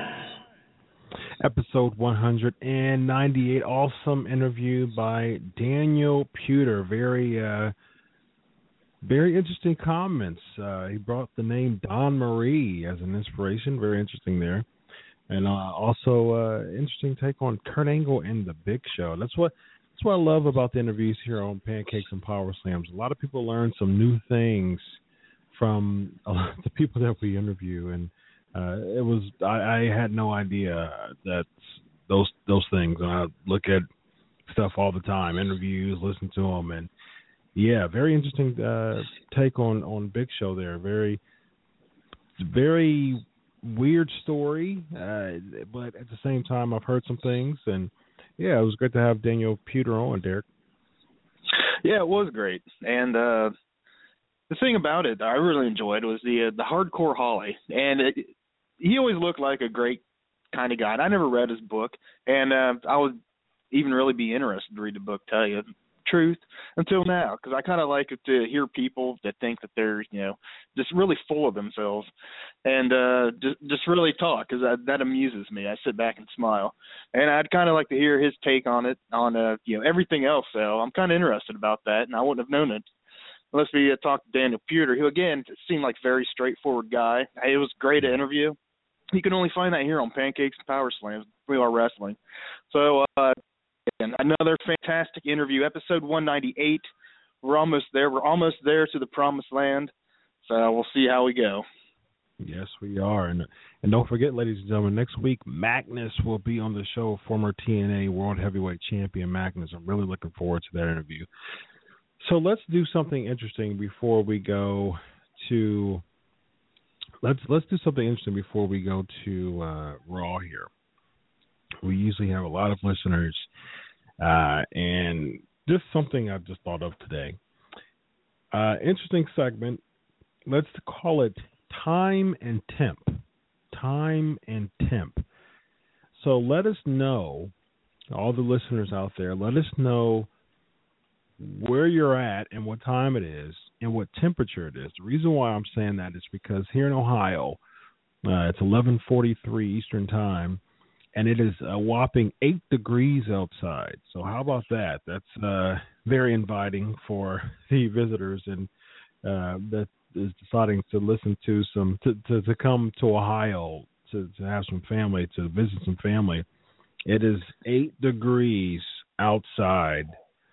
Episode one hundred ninety-eight, awesome interview by Daniel Puder. Very, uh, very interesting comments. Uh, he brought the name Don Marie as an inspiration. Very interesting there. And uh, also, uh, interesting take on Kurt Angle and the Big Show. That's what that's what I love about the interviews here on Pancakes and Power Slams. A lot of people learn some new things from a lot of the people that we interview, and uh, it was I, I had no idea that those those things. And I look at stuff all the time, interviews, listen to them, and yeah, very interesting uh, take on on Big Show there. Very, very. Weird story, uh, but at the same time, I've heard some things, and yeah, it was great to have Daniel Puder on, Derek. Yeah, it was great, and uh, the thing about it I really enjoyed was the uh, the hardcore Holly, and it, he always looked like a great kind of guy. And I never read his book, and uh, I would even really be interested to read the book. Tell you the truth, until now, because I kind of like it to hear people that think that they're, you know, just really full of themselves, and uh, just just really talk, because that, that amuses me. I sit back and smile, and I'd kind of like to hear his take on it, on uh, you know, everything else. So I'm kind of interested about that, and I wouldn't have known it unless we uh, talked to Daniel Puder, who again seemed like a very straightforward guy. It was great to interview. You can only find that here on Pancakes and Power Slams. We are wrestling, so. Uh, And another fantastic interview, episode one ninety-eight. We're almost there. We're almost there to the promised land. So we'll see how we go. Yes, we are. And and don't forget, ladies and gentlemen, next week, Magnus will be on the show, former T N A World Heavyweight Champion Magnus. I'm really looking forward to that interview. So let's do something interesting before we go to let's let's do something interesting before we go to uh, Raw here. We usually have a lot of listeners, uh, and just something I just thought of today. Uh, interesting segment. Let's call it Time and Temp. Time and Temp. So let us know, all the listeners out there, let us know where you're at and what time it is and what temperature it is. The reason why I'm saying that is because here in Ohio, uh, it's eleven forty-three Eastern Time, and it is a whopping eight degrees outside. So how about that? That's uh, very inviting for the visitors and uh, that is deciding to listen to some, to, to, to come to Ohio to, to have some family, to visit some family. It is eight degrees outside,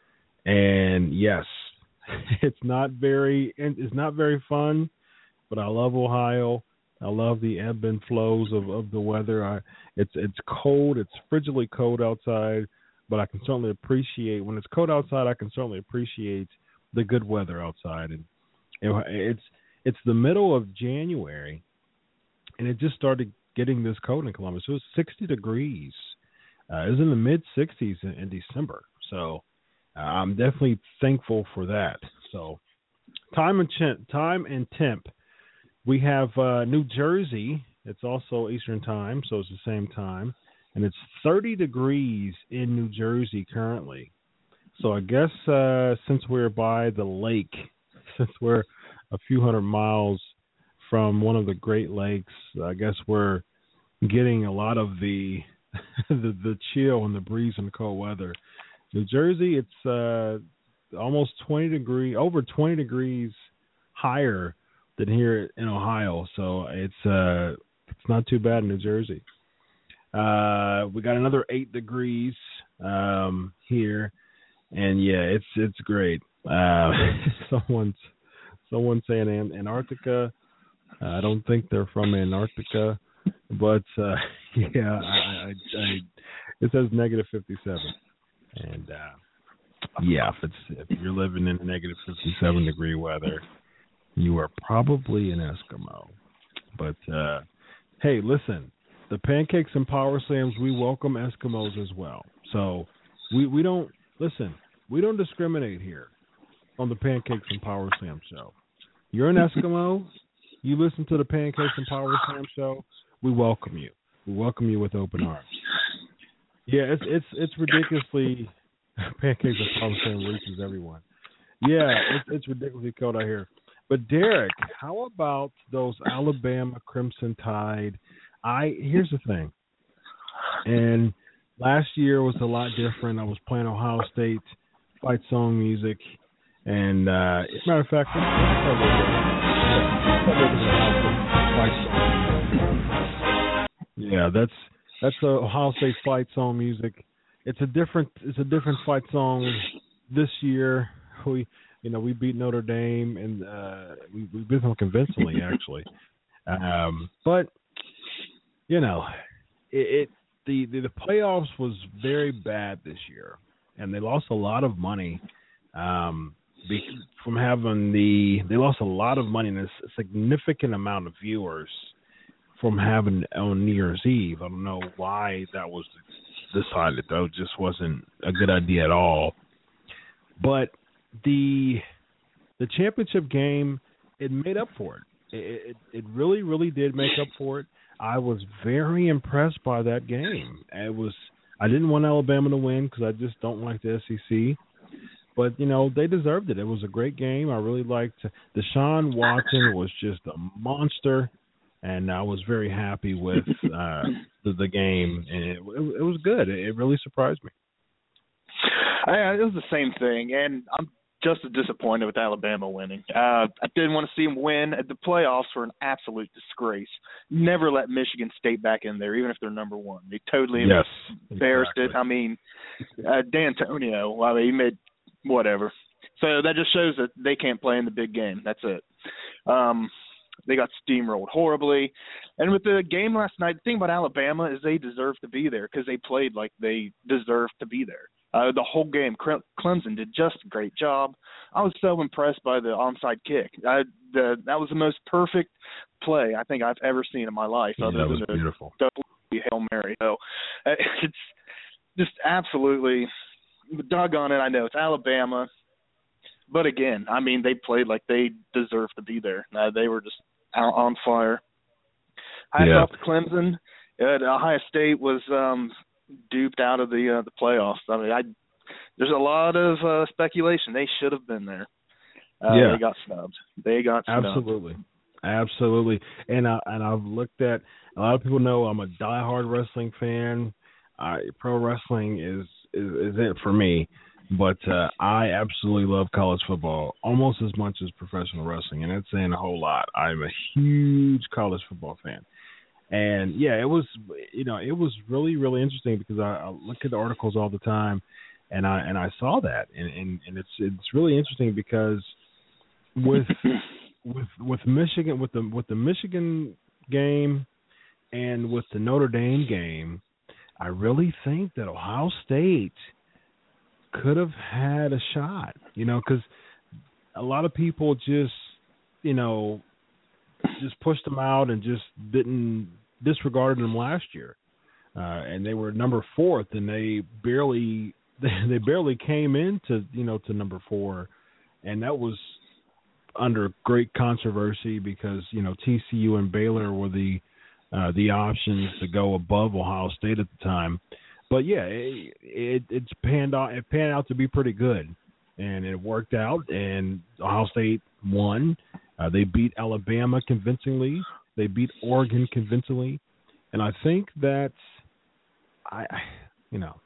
and yes, it's not very, it's not very fun, but I love Ohio. I love the ebb and flows of, of the weather. I, it's it's cold. It's frigidly cold outside, but I can certainly appreciate when it's cold outside. I can certainly appreciate the good weather outside. And it, it's it's the middle of January, and it just started getting this cold in Columbus. It was sixty degrees. Uh, it was in the mid sixties in, in December. So uh, I'm definitely thankful for that. So time and temp, time and temp. We have uh, New Jersey. It's also Eastern Time, so it's the same time. And it's thirty degrees in New Jersey currently. So I guess uh, since we're by the lake, since we're a few hundred miles from one of the Great Lakes, I guess we're getting a lot of the the, the chill and the breeze and the cold weather. New Jersey, it's uh, almost twenty degrees, over twenty degrees higher than here in Ohio, so it's uh, it's not too bad in New Jersey. Uh, we got another eight degrees um, here, and yeah, it's it's great. Uh, someone's someone's saying Antarctica. Uh, I don't think they're from Antarctica, but uh, yeah, I, I, I, it says negative fifty-seven, and uh, yeah, if it's if you're living in negative fifty-seven degree weather, you are probably an Eskimo. But uh, hey, listen, the Pancakes and Power Slams, we welcome Eskimos as well. So we we don't listen. We don't discriminate here on the Pancakes and Power Slam show. You're an Eskimo. You listen to the Pancakes and Power Slam show. We welcome you. We welcome you with open arms. Yeah, it's it's it's ridiculously Pancakes and Power Slam reaches everyone. Yeah, it's it's ridiculously cold out here. But Derek, how about those Alabama Crimson Tide? I here's the thing, and last year was a lot different. I was playing Ohio State fight song music, and uh, as a matter of fact, yeah, that's that's the Ohio State fight song music. It's a different it's a different fight song this year. We you know we beat Notre Dame, and uh, we we beat them convincingly actually, um, but you know it, it the, the the playoffs was very bad this year, and they lost a lot of money um, be, from having the they lost a lot of money and a significant amount of viewers from having on New Year's Eve. I don't know why that was decided, though. It just wasn't a good idea at all. But the the championship game, it made up for it. It, it. it really, really did make up for it. I was very impressed by that game. It was. I didn't want Alabama to win because I just don't like the S E C. But, you know, they deserved it. It was a great game. I really liked – Deshaun Watson was just a monster, and I was very happy with uh, the, the game. And it, it, it was good. It, it really surprised me. I, it was the same thing, and I'm just as disappointed with Alabama winning. Uh, I didn't want to see them win. The playoffs were an absolute disgrace. Never let Michigan State back in there, even if they're number one. They totally yes, embarrassed exactly. it. I mean, uh, D'Antonio, I mean, he made whatever. So that just shows that they can't play in the big game. That's it. Um, they got steamrolled horribly. And with the game last night, the thing about Alabama is they deserve to be there because they played like they deserved to be there. Uh, the whole game, Clemson did just a great job. I was so impressed by the onside kick. I, the, that was the most perfect play I think I've ever seen in my life. Yeah, other that was than beautiful. The Hail Mary. So uh, it's just absolutely doggone it. I know it's Alabama, but again, I mean they played like they deserved to be there. Uh, they were just out on fire. I yeah. thought Clemson at Ohio State was. Um, duped out of the uh, the playoffs. I mean, I there's a lot of uh, speculation. They should have been there. Uh, yeah, they got snubbed. They got snubbed. Absolutely, absolutely. And I and I've looked at a lot of people know I'm a diehard wrestling fan. Uh, pro wrestling is, is is it for me, but uh, I absolutely love college football almost as much as professional wrestling, and that's saying a whole lot. I'm a huge college football fan. And, yeah, it was, you know, it was really, really interesting because I, I look at the articles all the time, and I and I saw that, and, and, and it's it's really interesting because with with with Michigan with the with the Michigan game and with the Notre Dame game, I really think that Ohio State could have had a shot, you know, because a lot of people just, you know, just pushed them out and just didn't disregarded them last year, uh, and they were number fourth, and they barely they barely came into you know to number four, and that was under great controversy because you know T C U and Baylor were the uh, the options to go above Ohio State at the time, but yeah, it, it it's panned out it panned out to be pretty good, and it worked out, and Ohio State won. Uh, they beat Alabama convincingly. They beat Oregon convincingly. And I think that, I, you know,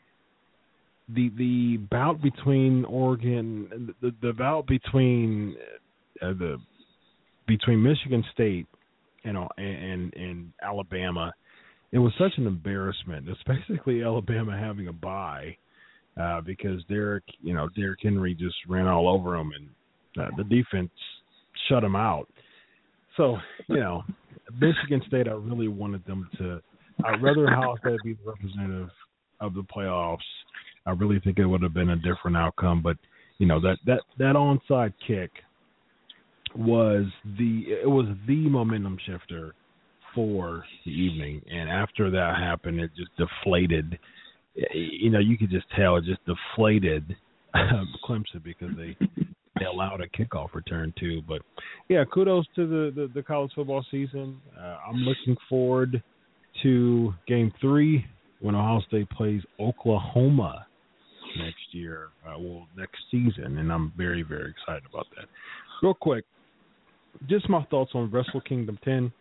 the the bout between Oregon, the, the bout between uh, the between Michigan State and, and and Alabama, it was such an embarrassment. It's basically Alabama having a bye uh, because Derek, you know, Derrick Henry just ran all over them, and uh, the defense shut them out. So, you know, Michigan State, I really wanted them to – I'd rather Ohio State be the representative of the playoffs I really think it would have been a different outcome. But you know that that that onside kick was the it was the momentum shifter for the evening, and after that happened, it just deflated. You know, you could just tell it just deflated Clemson because they they allowed a kickoff return too. But yeah, kudos to the the, the college football season. Uh, I'm looking forward to Game Three when Ohio State plays Oklahoma next year, uh, well next season, and I'm very very excited about that. Real quick, just my thoughts on Wrestle Kingdom ten.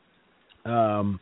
Um,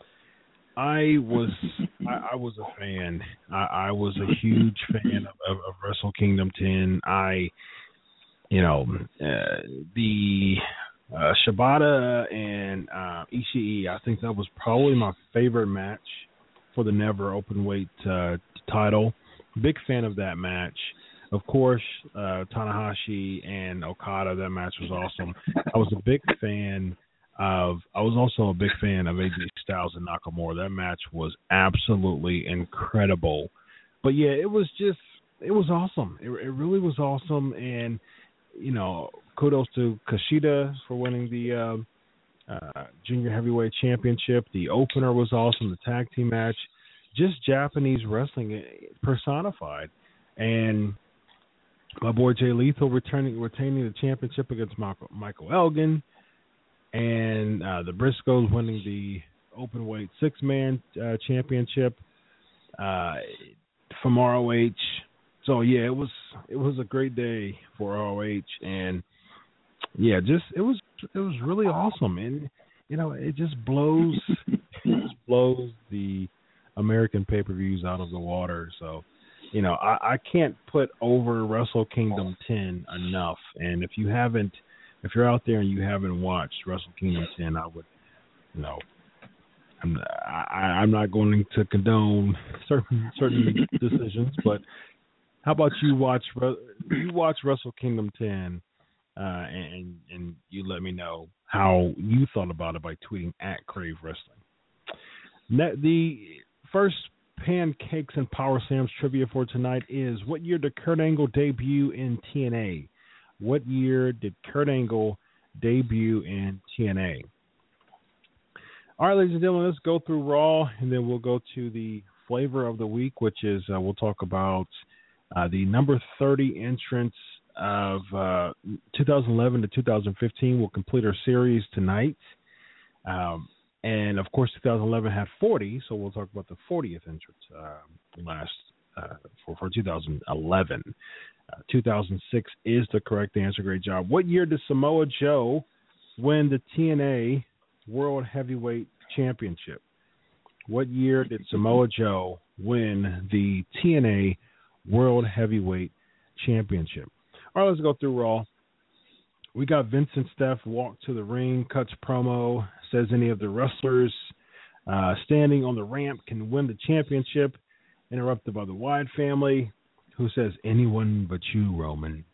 I was I, I was a fan. I, I was a huge fan of, of, of Wrestle Kingdom ten. I, you know, uh, the uh, Shibata and uh, Ishii. I think that was probably my favorite match for the Never Openweight uh, title. Big fan of that match. Of course, uh, Tanahashi and Okada. That match was awesome. I was a big fan. Of, I was also a big fan of A J Styles and Nakamura. That match was absolutely incredible. But yeah, it was just, it was awesome. It, it really was awesome. And, you know, kudos to Kushida for winning the uh, uh, Junior Heavyweight Championship. The opener was awesome. The tag team match, just Japanese wrestling personified. And my boy Jay Lethal returning, retaining the championship against Michael, Michael Elgin. And uh, the Briscoes winning the openweight six-man uh, championship uh, from R O H. So yeah, it was it was a great day for R O H, and yeah, just it was it was really awesome, and you know it just blows it just blows the American pay-per-views out of the water. So you know I, I can't put over Wrestle Kingdom ten enough, and if you haven't. If you're out there and you haven't watched Wrestle Kingdom ten, I would, you know, I'm I, I'm not going to condone certain certain decisions, but how about you watch you watch Wrestle Kingdom ten, uh, and and you let me know how you thought about it by tweeting at Crave Wrestling. The first Pancakes and Power Slams trivia for tonight is: what year did Kurt Angle debut in T N A? What year did Kurt Angle debut in T N A? All right, ladies and gentlemen, let's go through Raw, and then we'll go to the flavor of the week, which is uh, we'll talk about uh, the number thirty entrance of uh, two thousand eleven to two thousand fifteen. We'll complete our series tonight. Um, and, of course, two thousand eleven had forty, so we'll talk about the fortieth entrance uh, last uh, for, for two thousand eleven. Uh, two thousand six is the correct answer. Great job. What year did Samoa Joe win the T N A World Heavyweight Championship? What year did Samoa Joe win the T N A World Heavyweight Championship? All right, let's go through Raw. We got Vincent Steph walk to the ring, cuts promo, says any of the wrestlers uh, standing on the ramp can win the championship, interrupted by the Wyatt family, who says, anyone but you, Roman.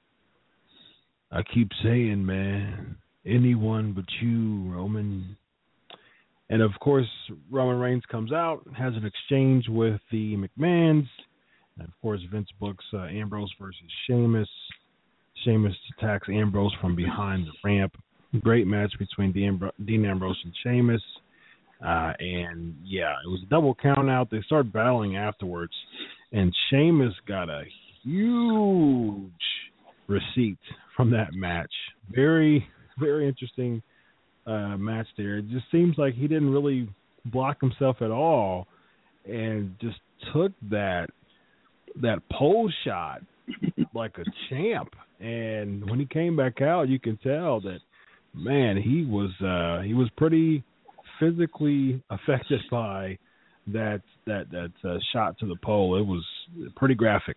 I keep saying, man, anyone but you, Roman. And, of course, Roman Reigns comes out, has an exchange with the McMahons. And, of course, Vince books uh, Ambrose versus Sheamus. Sheamus attacks Ambrose from behind the ramp. Great match between Dean, Dean Ambrose and Sheamus. Uh, and, yeah, it was a double count out. They started battling afterwards. And Sheamus got a huge receipt from that match. Very, very interesting uh, match there. It just seems like he didn't really block himself at all and just took that that pole shot like a champ. And when he came back out, you can tell that, man, he was uh, he was pretty physically affected by that that that uh, shot to the pole. It was pretty graphic.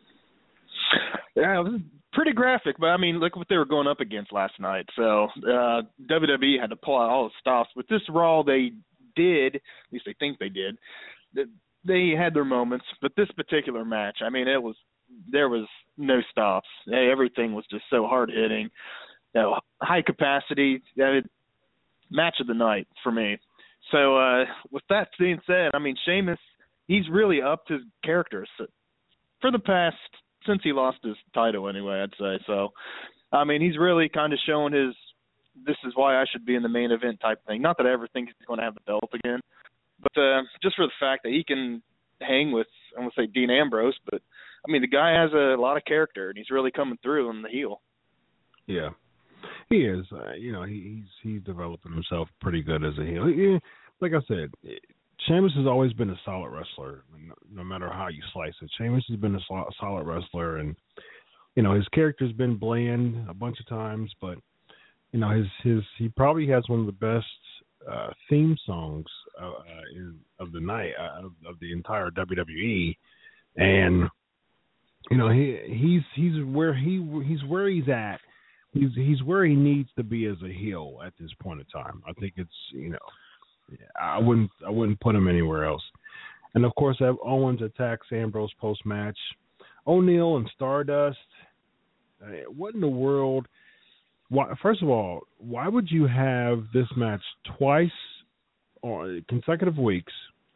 Yeah, it was pretty graphic, but I mean, look what they were going up against last night. So uh, W W E had to pull out all the stops. With this Raw, they did, at least they think they did, they had their moments. But this particular match, I mean, it was there was no stops. Everything was just so hard hitting. You know, high capacity. I mean, match of the night for me. So uh, with that being said, I mean, Sheamus, he's really upped his character for the past, since he lost his title anyway, I'd say. So, I mean, he's really kind of shown his, this is why I should be in the main event type thing. Not that I ever think he's going to have the belt again, but uh, just for the fact that he can hang with, I won't say Dean Ambrose, but, I mean, the guy has a lot of character, and he's really coming through on the heel. Yeah, he is. Uh, you know, he, he's he's developing himself pretty good as a heel. He, like I said, Sheamus has always been a solid wrestler, no, no matter how you slice it. Sheamus has been a sol- solid wrestler, and, you know, his character's been bland a bunch of times, but, you know, his, his he probably has one of the best uh, theme songs uh, in, of the night, uh, of, of the entire W W E, and, you know, he he's he's where he he's where he's at. He's he's where he needs to be as a heel at this point in time. I think it's, you know, I wouldn't I wouldn't put him anywhere else. And of course, Owens attacks Ambrose post match. O'Neal and Stardust. What in the world? Why? First of all, why would you have this match twice or consecutive weeks?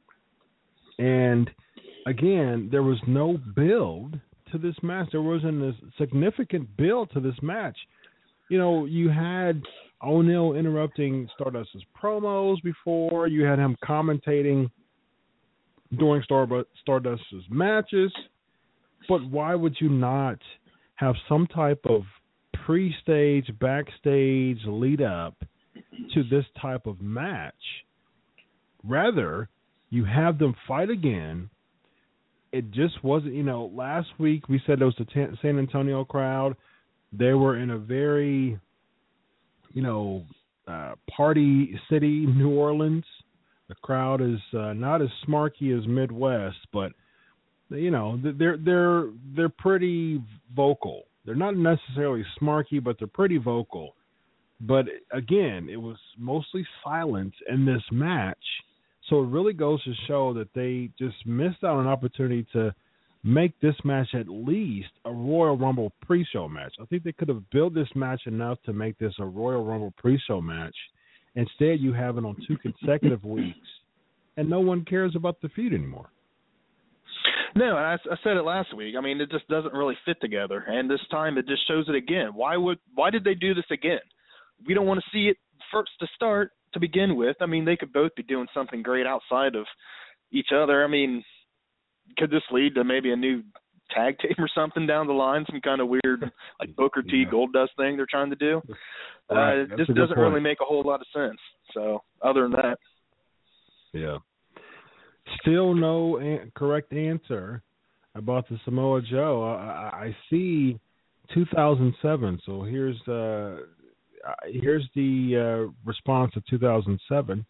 And again, there was no build to this match. There wasn't a significant build to this match. You know, you had O'Neal interrupting Stardust's promos before. You had him commentating during Stardust's matches. But why would you not have some type of pre-stage, backstage lead up to this type of match? Rather, you have them fight again. It just wasn't, you know, last week we said it was the San Antonio crowd. They were in a very, you know, uh, party city, New Orleans. The crowd is uh, not as smarky as Midwest, but, you know, they're they're they're pretty vocal. They're not necessarily smarky, but they're pretty vocal. But again, it was mostly silent in this match. So it really goes to show that they just missed out on an opportunity to make this match at least a Royal Rumble pre-show match. I think they could have built this match enough to make this a Royal Rumble pre-show match. Instead, you have it on two consecutive weeks, and no one cares about the feud anymore. No, I, I said it last week. I mean, it just doesn't really fit together, and this time it just shows it again. Why would? Why did they do this again? We don't want to see it first to start. To begin with, I mean, they could both be doing something great outside of each other. I mean, could this lead to maybe a new tag team or something down the line, some kind of weird, like Booker T, yeah. Goldust thing they're trying to do? Right. Uh, this doesn't point. really make a whole lot of sense. So, other than that. Yeah. Still no an- correct answer about the Samoa Joe. I, I see two thousand seven, so here's uh, – Uh, here's the uh, response of two thousand seven.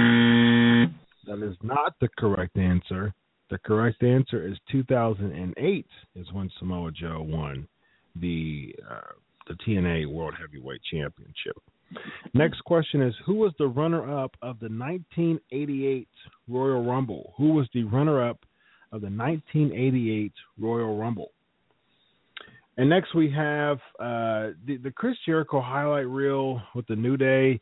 That is not the correct answer. The correct answer is two thousand eight is when Samoa Joe won the uh, the T N A World Heavyweight Championship. Next question is, who was the runner-up of the nineteen eighty-eight Royal Rumble? Who was the runner-up of the nineteen eighty-eight Royal Rumble? And next we have uh, the, the Chris Jericho highlight reel with the New Day.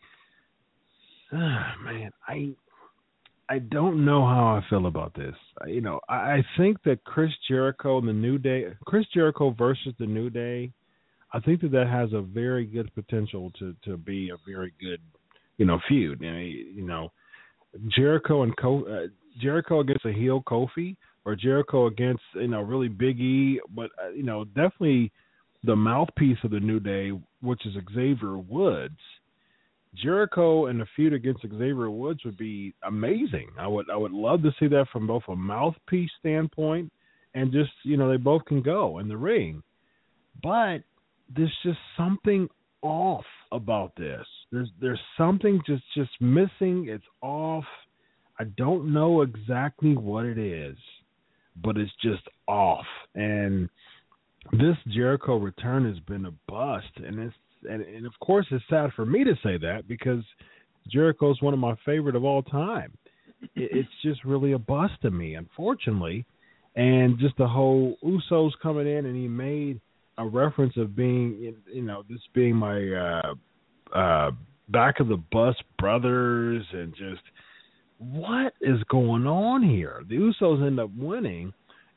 Ah, man, I I don't know how I feel about this. You know, I, I think that Chris Jericho and the New Day, Chris Jericho versus the New Day, I think that that has a very good potential to, to be a very good, you know, feud. And you know, Jericho and Co- uh, Jericho against a heel Kofi. Or Jericho against, you know, really Big E, but, uh, you know, definitely the mouthpiece of the New Day, which is Xavier Woods. Jericho and the feud against Xavier Woods would be amazing. I would I would love to see that from both a mouthpiece standpoint and just, you know, they both can go in the ring. But there's just something off about this. There's there's something just, just missing. It's off. I don't know exactly what it is, but it's just off. And this Jericho return has been a bust, and it's and, and of course it's sad for me to say that because Jericho is one of my favorite of all time. It, it's just really a bust to me, unfortunately. And just the whole Usos coming in, and he made a reference of being, you know, this being my uh, uh, back of the bus brothers, and just what is going on here? The Usos end up winning,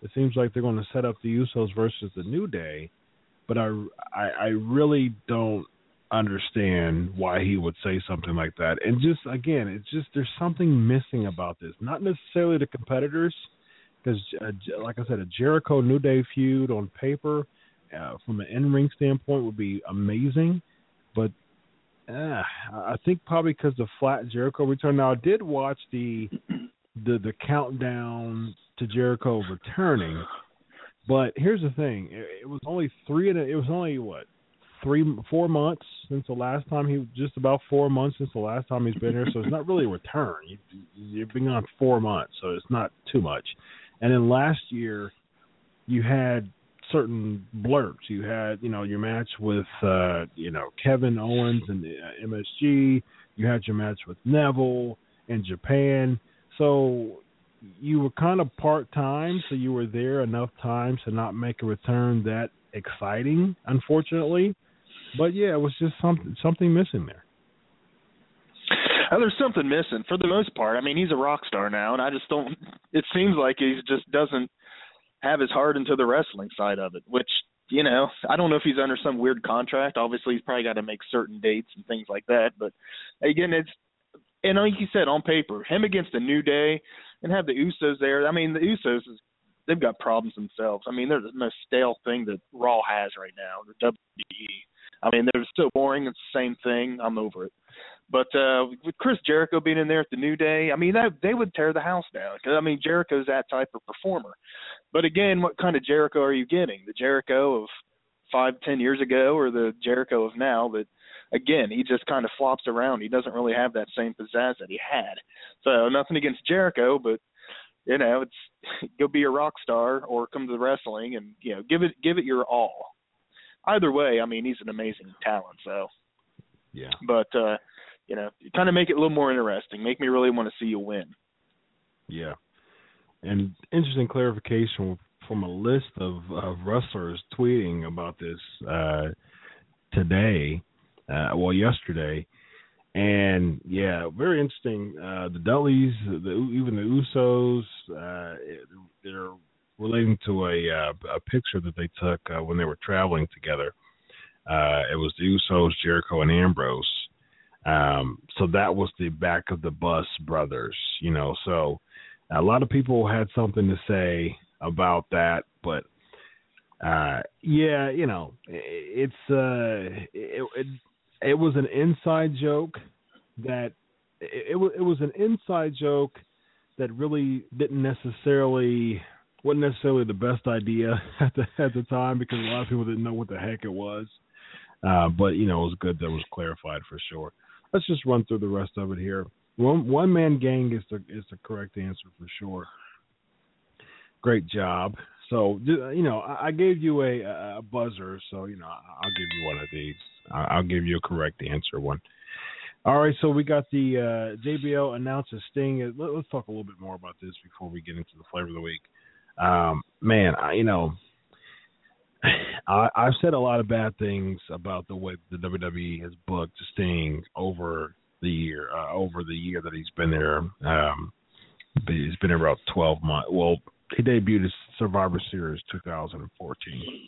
It seems like they're going to set up the Usos versus the New Day, but I, I, I really don't understand why he would say something like that. And just, again, it's just there's something missing about this. Not necessarily the competitors, because, uh, like I said, a Jericho-New Day feud on paper, uh, from an in-ring standpoint, would be amazing. But uh, I think probably because the flat Jericho return. Now, I did watch the the, the countdown to Jericho returning, but here's the thing: it, it was only three. And it was only what three, four months since the last time he. Just about four months since the last time he's been here. So it's not really a return. You, you've been on four months, so it's not too much. And then last year, you had certain blurps. You had, you know, your match with, uh, you know, Kevin Owens and uh, M S G. You had your match with Neville in Japan. So you were kind of part-time, so you were there enough times to not make a return that exciting, unfortunately. But, yeah, it was just something something missing there. Oh, there's something missing for the most part. I mean, he's a rock star now, and I just don't – it seems like he just doesn't have his heart into the wrestling side of it, which, you know, I don't know if he's under some weird contract. Obviously, he's probably got to make certain dates and things like that. But, again, it's – and like you said, on paper, him against the New Day and have the Usos there. I mean, the Usos, is, they've got problems themselves. I mean, they're the most stale thing that Raw has right now, the W W E. I mean, they're so boring. It's the same thing. I'm over it. But uh, with Chris Jericho being in there at the New Day, I mean, that, they would tear the house down. Because, I mean, Jericho's that type of performer. But, again, what kind of Jericho are you getting? The Jericho of five, ten years ago or the Jericho of now that, again, he just kind of flops around. He doesn't really have that same pizzazz that he had. So nothing against Jericho, but, you know, it's go be a rock star or come to the wrestling and, you know, give it give it your all. Either way, I mean, he's an amazing talent. So, yeah. But, uh, you know, kind of make it a little more interesting. Make me really want to see you win. Yeah. And interesting clarification from a list of, of wrestlers tweeting about this uh, today. Uh, well, yesterday, and yeah, very interesting. Uh, the Dudleys, the, even the Usos, uh, they're relating to a, uh, a picture that they took uh, when they were traveling together. Uh, it was the Usos, Jericho, and Ambrose. Um, so that was the back of the bus brothers, you know. So a lot of people had something to say about that, but uh, yeah, you know, it, it's uh, it, it It was an inside joke that it, it was it was an inside joke that really didn't necessarily wasn't necessarily the best idea at the at the time because a lot of people didn't know what the heck it was. Uh, but you know, it was good that it was clarified for sure. Let's just run through the rest of it here. One one man gang is the is the correct answer for sure. Great job. So you know, I, I gave you a, a buzzer, so you know I'll give you one of these. I'll give you a correct answer one. All right, so we got the uh, J B L announces Sting. Let, let's talk a little bit more about this before we get into the flavor of the week. Um, man, I, you know, I, I've said a lot of bad things about the way the W W E has booked Sting over the year, uh, over the year that he's been there. Um, but he's been there about twelve months. Well, he debuted at Survivor Series two thousand fourteen,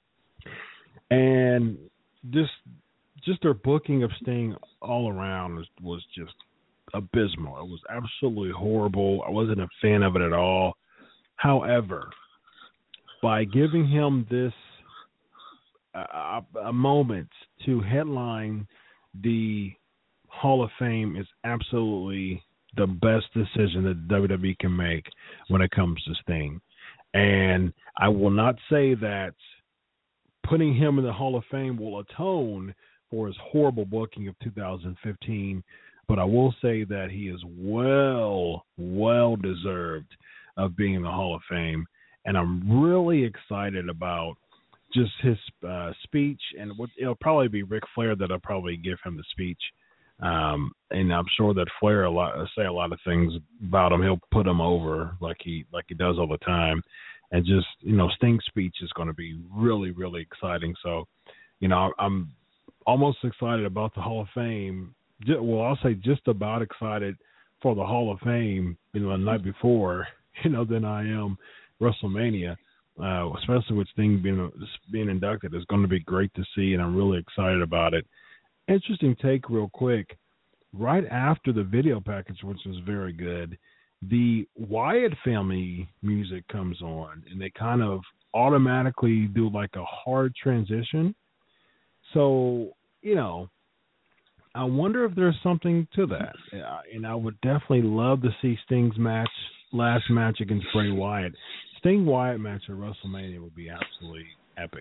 and Just, just their booking of Sting all around was, was just abysmal. It was absolutely horrible. I wasn't a fan of it at all. However, by giving him this uh, a moment to headline the Hall of Fame is absolutely the best decision that W W E can make when it comes to Sting. And I will not say that putting him in the Hall of Fame will atone for his horrible booking of two thousand fifteen, but I will say that he is well, well deserved of being in the Hall of Fame, and I'm really excited about just his uh, speech, and what, it'll probably be Ric Flair that'll probably give him the speech, um, and I'm sure that Flair a lot say a lot of things about him. He'll put him over like he like he does all the time. And just, you know, Sting's speech is going to be really, really exciting. So, you know, I'm almost excited about the Hall of Fame. Well, I'll say just about excited for the Hall of Fame, you know, the night before, you know, than I am WrestleMania, uh, especially with Sting being being inducted. It's going to be great to see, and I'm really excited about it. Interesting take, real quick. Right after the video package, which was very good, the Wyatt family music comes on, and they kind of automatically do like a hard transition. So, you know, I wonder if there's something to that. And I would definitely love to see Sting's match, last match against Bray Wyatt. Sting Wyatt match at WrestleMania would be absolutely epic.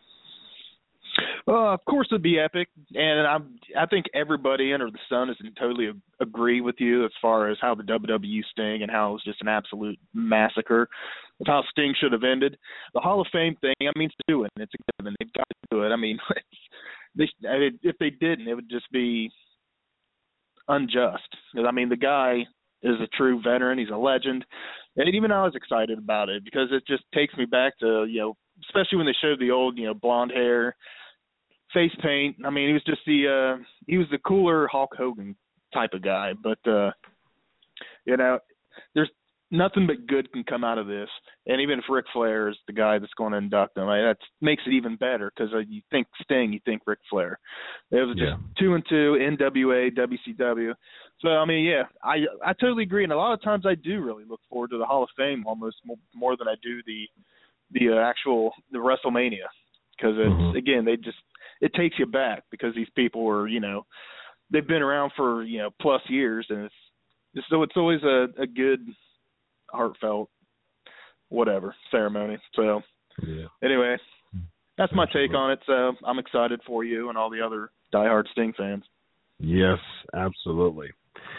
Uh, of course, it'd be epic, and I I think everybody under the sun is in totally agree with you as far as how the W W E Sting and how it was just an absolute massacre of how Sting should have ended. The Hall of Fame thing, I mean, to do it, it's a given. They've got to do it. I mean, they, I mean, if they didn't, it would just be unjust. Because I mean, the guy is a true veteran. He's a legend, and even I was excited about it because it just takes me back to, you know, especially when they showed the old, you know, blonde hair, face paint. I mean, he was just the uh, he was the cooler Hulk Hogan type of guy. But uh, you know, there's nothing but good can come out of this. And even if Ric Flair is the guy that's going to induct him, I mean, that makes it even better because uh, you think Sting, you think Ric Flair. It was just yeah. two and two, N W A, W C W. So I mean, yeah, I I totally agree. And a lot of times I do really look forward to the Hall of Fame almost more, more than I do the the uh, actual the WrestleMania because it's mm-hmm. again they just it takes you back because these people are, you know, they've been around for, you know, plus years, and it's just, so it's always a, a good, heartfelt, whatever ceremony. So yeah. Anyway, that's my Absolutely. take on it. So I'm excited for you and all the other diehard Sting fans. Yes, absolutely.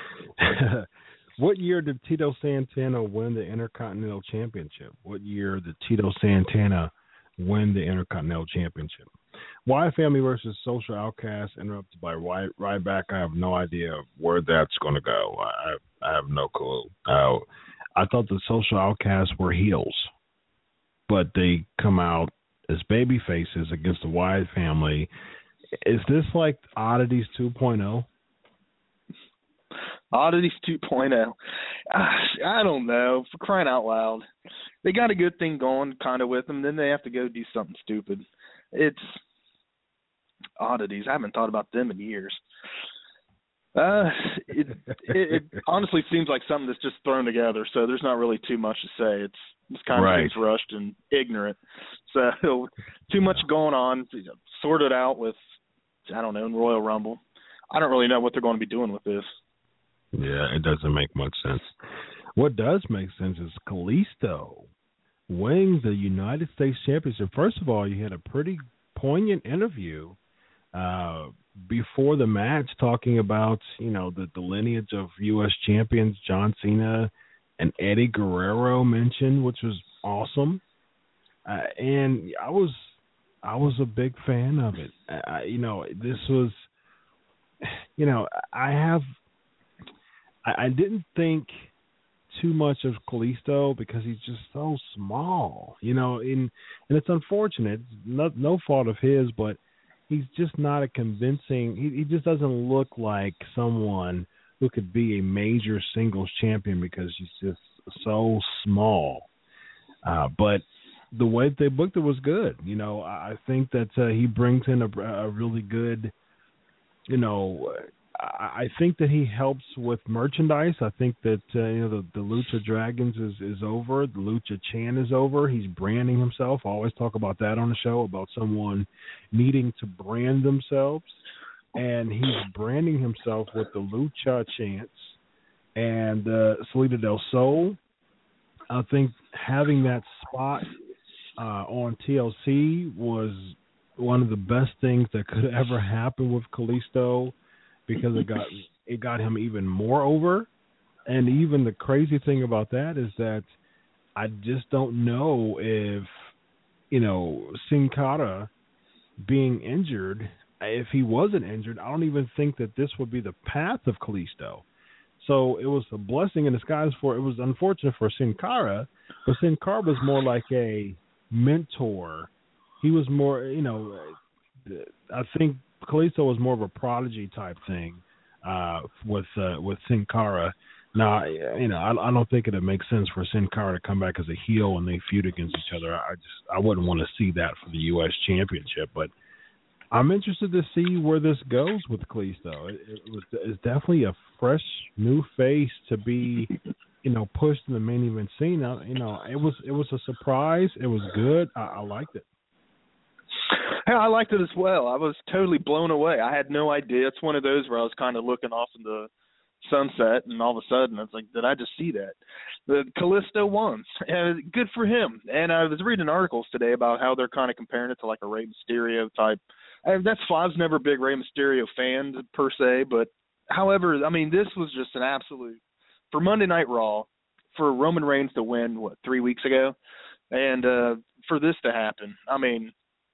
What year did Tito Santana win the Intercontinental Championship? What year did Tito Santana win the Intercontinental Championship? Wyatt family versus Social Outcast, interrupted by Wyatt Ryback. I have no idea where that's going to go. I, I have no clue. Uh, I thought the Social Outcasts were heels, but they come out as baby faces against the Wyatt family. Is this like Oddities two point oh? Oddities two point oh. I don't know. For crying out loud. They got a good thing going kind of with them. Then they have to go do something stupid. It's Oddities. I haven't thought about them in years. Uh, it, it, it honestly seems like something that's just thrown together, so there's not really too much to say. It's just kind of right. seems rushed and ignorant. So too much going on. Sort it out with, I don't know, in Royal Rumble. I don't really know what they're going to be doing with this. Yeah, it doesn't make much sense. What does make sense is Kalisto winning the United States Championship. First of all, you had a pretty poignant interview uh, before the match talking about, you know, the, the lineage of U S champions, John Cena and Eddie Guerrero mentioned, which was awesome. Uh, and I was I was a big fan of it. I, you know, this was, you know, I have, I, I didn't think too much of Kalisto because he's just so small, you know, and, and it's unfortunate. It's no, no fault of his, but he's just not a convincing, he, he just doesn't look like someone who could be a major singles champion because he's just so small. Uh, but the way they booked it was good. You know, I think that uh, he brings in a, a really good, you know, I think that he helps with merchandise. I think that, uh, you know, the, the Lucha Dragons is, is over. The Lucha Chan is over. He's branding himself. I always talk about that on the show, about someone needing to brand themselves. And he's branding himself with the Lucha Chants and uh, Salida del Sol. I think having that spot uh, on T L C was one of the best things that could ever happen with Kalisto, because it got it got him even more over. And even the crazy thing about that is that I just don't know if, you know, Sin Cara being injured, if he wasn't injured, I don't even think that this would be the path of Kalisto. So it was a blessing in disguise for, it was unfortunate for Sin Cara, but Sin Cara was more like a mentor. He was more, you know, I think Kalisto was more of a prodigy type thing uh, with uh, with Sin Cara. No, you know, I, I don't think it'd make sense for Sin Cara to come back as a heel and they feud against each other. I just I wouldn't want to see that for the U S Championship. But I'm interested to see where this goes with Kalisto. It, it was it's definitely a fresh new face to be, you know, pushed in the main event scene. Now, you know, it was it was a surprise. It was good. I, I liked it. Yeah, I liked it as well. I was totally blown away. I had no idea. It's one of those where I was kind of looking off in the sunset, and all of a sudden, it's like, did I just see that? The Kalisto won, and good for him. And I was reading articles today about how they're kind of comparing it to like a Rey Mysterio type. And that's fine. I was never a big Rey Mysterio fan per se, but however, I mean, this was just an absolute for Monday Night Raw for Roman Reigns to win what three weeks ago, and uh, for this to happen. I mean,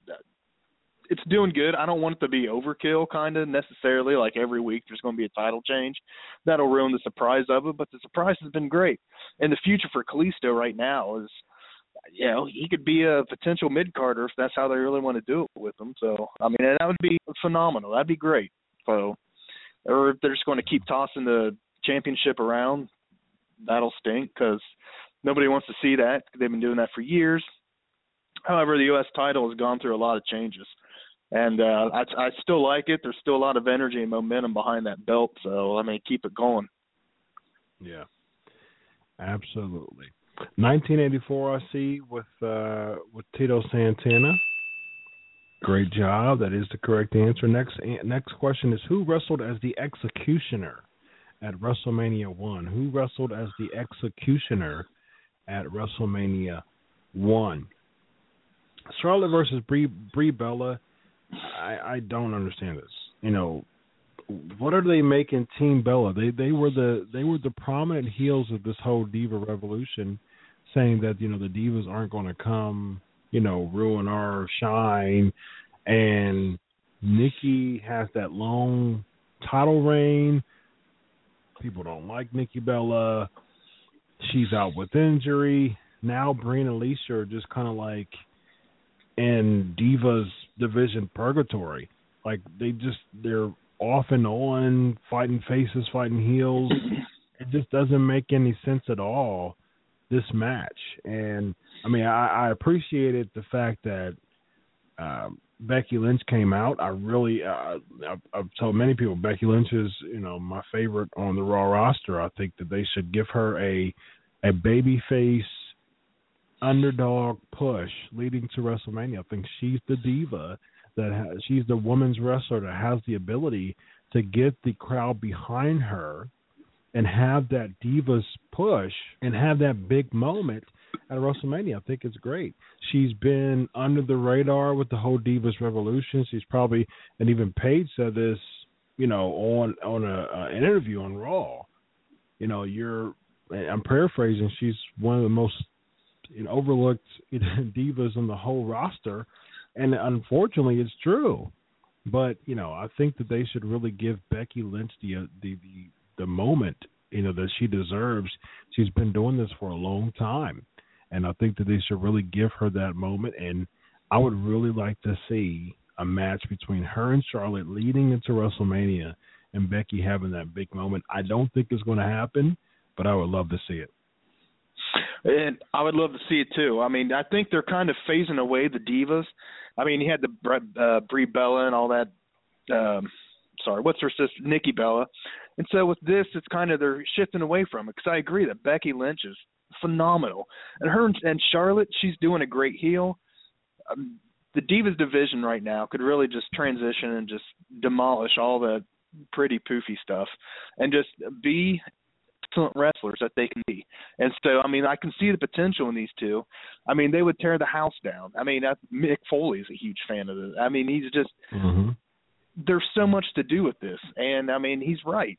it's doing good. I don't want it to be overkill, kind of necessarily. Like every week, there's going to be a title change. That'll ruin the surprise of it. But the surprise has been great. And the future for Kalisto right now is, you know, he could be a potential mid-carder if that's how they really want to do it with him. So, I mean, that would be phenomenal. That'd be great. So, or if they're just going to keep tossing the championship around, that'll stink because nobody wants to see that. They've been doing that for years. However, the U S title has gone through a lot of changes. And uh, I, I still like it. There's still a lot of energy and momentum behind that belt. So, I mean, keep it going. Yeah, absolutely. nineteen eighty-four, I see, with uh, with Tito Santana. Great job. That is the correct answer. Next next question is, who wrestled as the Executioner at WrestleMania one? Who wrestled as the Executioner at WrestleMania one? Charlotte versus Brie, Brie Bella. I, I don't understand this. You know, what are they making Team Bella? They they were the they were the prominent heels of this whole Diva Revolution, saying that, you know, the Divas aren't going to come, you know, ruin our shine. And Nikki has that long title reign. People don't like Nikki Bella. She's out with injury. Now Brie and Alicia are just kind of like in Divas division purgatory. Like they just they're off and on, fighting faces, fighting heels. It just doesn't make any sense at all, this match. And I mean, I, I appreciated the fact that uh, Becky Lynch came out. I really, uh, I've, I've told many people Becky Lynch is, you know, my favorite on the Raw roster. I think that they should give her a a babyface underdog push leading to WrestleMania. I think she's the diva that has, she's the women's wrestler that has the ability to get the crowd behind her and have that Divas push and have that big moment at WrestleMania. I think it's great. She's been under the radar with the whole Divas Revolution. She's probably, and even Paige said this, you know, on on a, uh, an interview on Raw. You know, you're, I'm paraphrasing, she's one of the most, you know, overlooked, you know, divas on the whole roster, and unfortunately, it's true. But you know, I think that they should really give Becky Lynch the uh, the, the the moment, you know, that she deserves. She's been doing this for a long time, and I think that they should really give her that moment. And I would really like to see a match between her and Charlotte leading into WrestleMania, and Becky having that big moment. I don't think it's going to happen, but I would love to see it. And I would love to see it too. I mean, I think they're kind of phasing away the divas. I mean, you had the uh, Brie Bella and all that. Um, sorry, what's her sister? Nikki Bella. And so with this, it's kind of they're shifting away from it because I agree that Becky Lynch is phenomenal, and her and Charlotte, she's doing a great heel. Um, the divas division right now could really just transition and just demolish all the pretty poofy stuff and just be excellent wrestlers that they can be. And so, I mean, I can see the potential in these two. I mean, they would tear the house down. I mean, that, Mick Foley is a huge fan of this. I mean, he's just mm-hmm. there's so much to do with this, and I mean, he's right.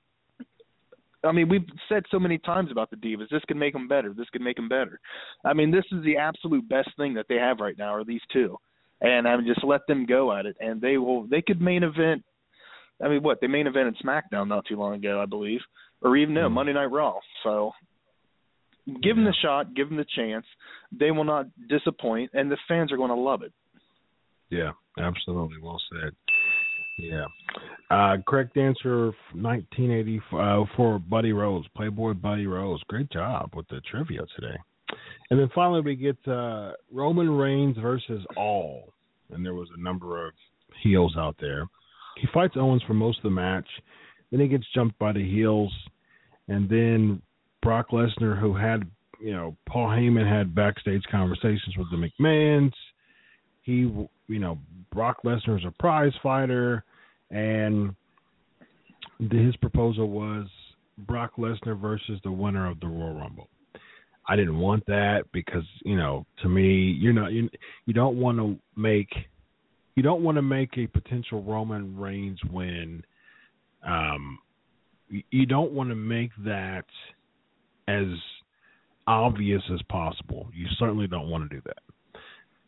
I mean, we've said so many times about the divas, this could make them better, this could make them better. I mean, this is the absolute best thing that they have right now are these two. And I mean, just let them go at it, and they will. They could main event. I mean, what, they main evented SmackDown not too long ago, I believe, or even no, mm-hmm. Monday Night Raw. So give them the shot, give them the chance. They will not disappoint, and the fans are going to love it. Yeah, absolutely. Well said. Yeah. Uh, correct answer, nineteen eighty uh, for Buddy Rose, Playboy Buddy Rose. Great job with the trivia today. And then finally we get uh, Roman Reigns versus All. And there was a number of heels out there. He fights Owens for most of the match. Then he gets jumped by the heels. And then Brock Lesnar, who had, you know, Paul Heyman had backstage conversations with the McMahons. He, you know, Brock Lesnar is a prize fighter. And his proposal was Brock Lesnar versus the winner of the Royal Rumble. I didn't want that because, you know, to me, you're not you, you don't want to make you don't want to make a potential Roman Reigns win. Um, you don't want to make that as obvious as possible. You certainly don't want to do that.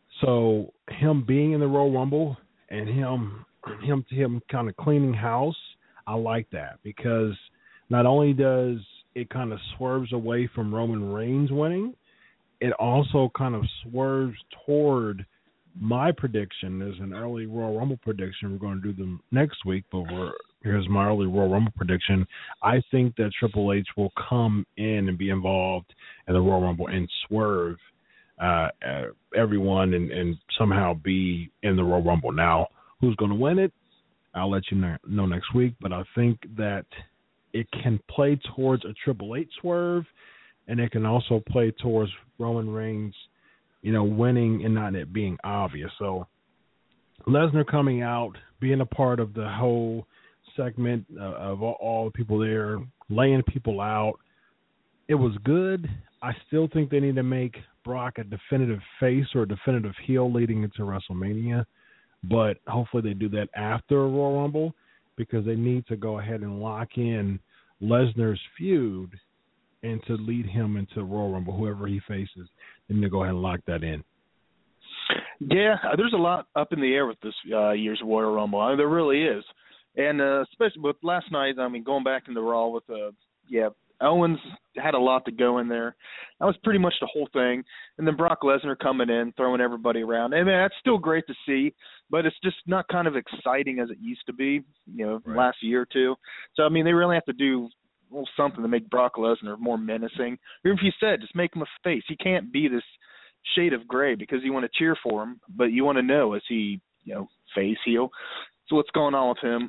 So him being in the Royal Rumble and him him him kind of cleaning house, I like that because not only does it kind of swerves away from Roman Reigns winning, it also kind of swerves toward my prediction as an early Royal Rumble prediction. We're going to do them next week, but we're, here's my early Royal Rumble prediction. I think that Triple H will come in and be involved in the Royal Rumble and swerve uh, uh, everyone and, and somehow be in the Royal Rumble. Now, who's going to win it? I'll let you know next week, but I think that it can play towards a Triple H swerve, and it can also play towards Roman Reigns, you know, winning and not it being obvious. So Lesnar coming out, being a part of the whole segment uh, of all, all the people there, laying people out, it was good. I still think they need to make Brock a definitive face or a definitive heel leading into WrestleMania, but hopefully they do that after a Royal Rumble, because they need to go ahead and lock in Lesnar's feud and to lead him into Royal Rumble, whoever he faces. They need to go ahead and lock that in. Yeah, there's a lot up in the air with this uh, year's Royal Rumble. I mean, there really is. And uh, especially with last night, I mean, going back in the Raw with, uh, yeah, Owens had a lot to go in there. That was pretty much the whole thing. And then Brock Lesnar coming in, throwing everybody around. I mean, that's still great to see, but it's just not kind of exciting as it used to be, you know, right. last year or two. So, I mean, they really have to do a little something to make Brock Lesnar more menacing. Or if you said, just make him a face. He can't be this shade of gray because you want to cheer for him, but you want to know, is he, you know, face, heel? So what's going on with him?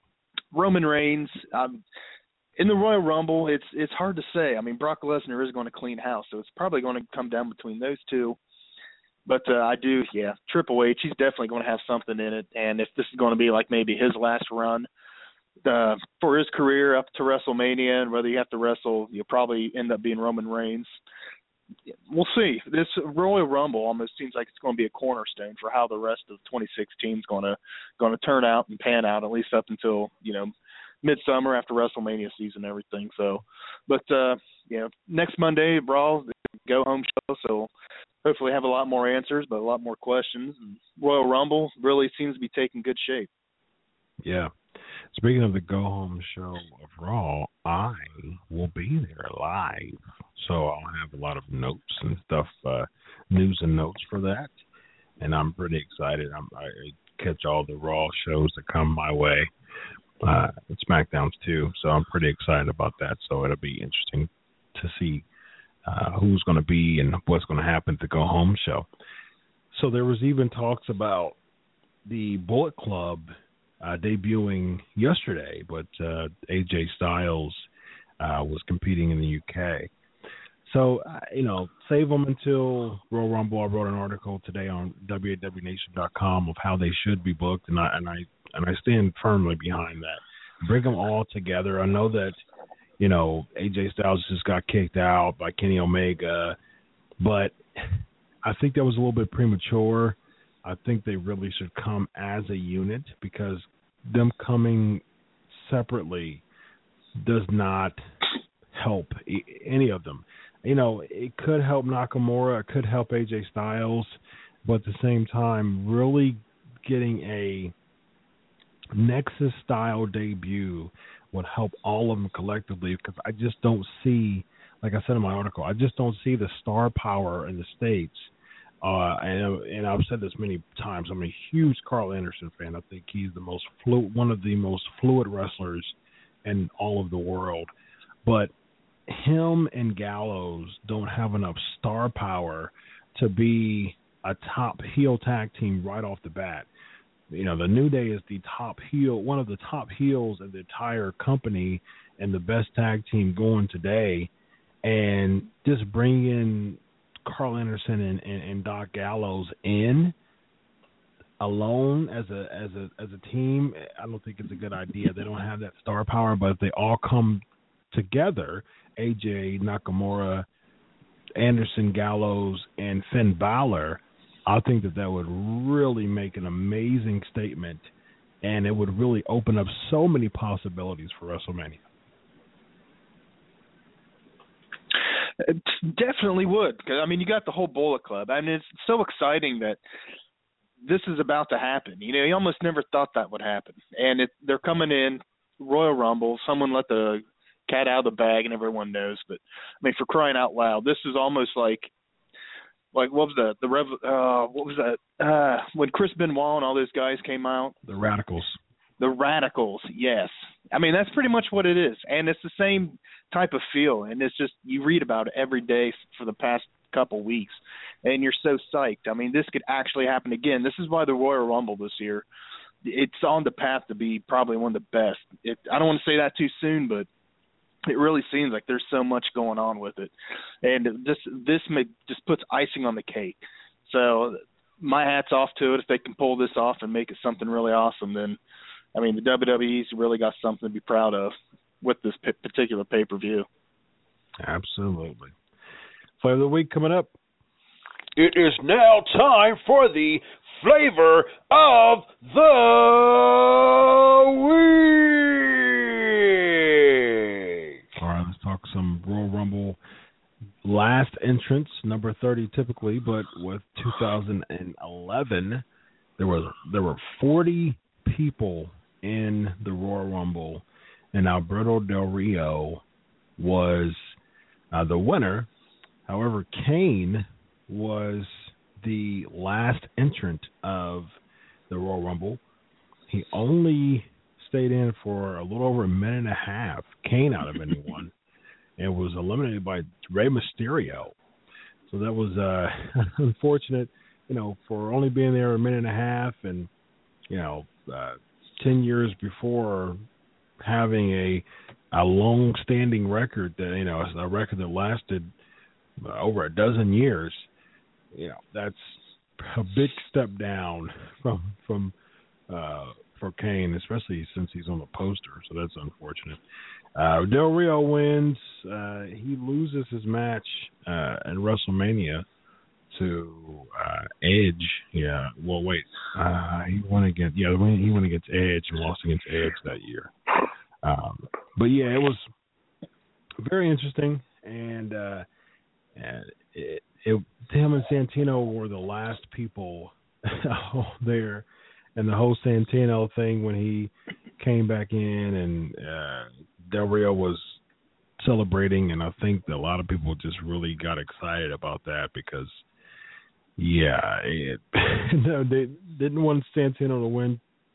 Roman Reigns, um, in the Royal Rumble, it's it's hard to say. I mean, Brock Lesnar is going to clean house, so it's probably going to come down between those two. But uh, I do, yeah, Triple H, he's definitely going to have something in it. And if this is going to be like maybe his last run uh, for his career up to WrestleMania, and whether you have to wrestle, you'll probably end up being Roman Reigns. We'll see. This Royal Rumble almost seems like it's going to be a cornerstone for how the rest of twenty sixteen is going to going to turn out and pan out, at least up until, you know, midsummer after WrestleMania season and everything. So, but, uh, you know, next Monday, Raw, go home show. So hopefully have a lot more answers, but a lot more questions. And Royal Rumble really seems to be taking good shape. Yeah. Speaking of the go home show of Raw, I will be there live. So I'll have a lot of notes and stuff, uh, news and notes for that. And I'm pretty excited. I'm, I catch all the Raw shows that come my way. Uh, SmackDowns too, so I'm pretty excited about that. So it'll be interesting to see uh, who's going to be and what's going to happen at the Go Home show. So there was even talks about the Bullet Club uh, debuting yesterday, but uh, A J Styles uh, was competing in the U K. So, uh, you know, save them until Royal Rumble. I wrote an article today on W A W Nation dot com of how they should be booked, and I and I and I stand firmly behind that. Bring them all together. I know that, you know, A J Styles just got kicked out by Kenny Omega, but I think that was a little bit premature. I think they really should come as a unit, because them coming separately does not help any of them. You know, it could help Nakamura, it could help A J Styles, but at the same time, really getting a Nexus-style debut would help all of them collectively, because I just don't see, like I said in my article, I just don't see the star power in the States Uh, and, and I've said this many times. I'm a huge Carl Anderson fan. I think he's the most flu- one of the most fluid wrestlers in all of the world. But him and Gallows don't have enough star power to be a top heel tag team right off the bat. You know, the New Day is the top heel, one of the top heels of the entire company and the best tag team going today. And just bringing Carl Anderson and, and, and Doc Gallows in alone as a as a as a team, I don't think it's a good idea. They don't have that star power, but if they all come together, A J, Nakamura, Anderson, Gallows, and Finn Balor, I think that that would really make an amazing statement, and it would really open up so many possibilities for WrestleMania. It definitely would. Cause, I mean, you got the whole Bullet Club. I mean, it's so exciting that this is about to happen. You know, you almost never thought that would happen. And it, they're coming in, Royal Rumble, someone let the cat out of the bag, and everyone knows. But, I mean, for crying out loud, this is almost like, like what was that? The Rev, uh, what was that? Uh, when Chris Benoit and all those guys came out? The Radicals. The Radicals, yes. I mean, that's pretty much what it is. And it's the same type of feel. And it's just, you read about it every day for the past couple weeks. And you're so psyched. I mean, this could actually happen again. This is why the Royal Rumble this year, it's on the path to be probably one of the best. It, I don't want to say that too soon, but it really seems like there's so much going on with it. And this, this may, just puts icing on the cake. So my hat's off to it. If they can pull this off and make it something really awesome, then I mean, the W W E's really got something to be proud of with this p- particular pay-per-view. Absolutely. Flavor of the week coming up. It is now time for the Flavor of the Week. All right, let's talk some Royal Rumble last entrance, number thirty typically, but with two thousand eleven, there were there were forty people in the Royal Rumble, and Alberto Del Rio was uh, the winner. However, Kane was the last entrant of the Royal Rumble. He only stayed in for a little over a minute and a half. Kane out of anyone, and was eliminated by Rey Mysterio. So that was uh, unfortunate, you know, for only being there a minute and a half, and you know. Uh, ten years before having a a long-standing record that, you know, a record that lasted uh, over a dozen years, you know, that's a big step down from from uh, for Kane, especially since he's on the poster, so that's unfortunate. Uh, Del Rio wins. Uh, he loses his match uh, in WrestleMania to uh, Edge. Yeah, well, wait. Uh, he won against, yeah, he went against Edge and lost against Edge that year. Um, but, yeah, it was very interesting. And, uh, and it, it, him and Santino were the last people there. And the whole Santino thing when he came back in and uh, Del Rio was celebrating, and I think that a lot of people just really got excited about that because, yeah, it, no, they didn't want Santino to win.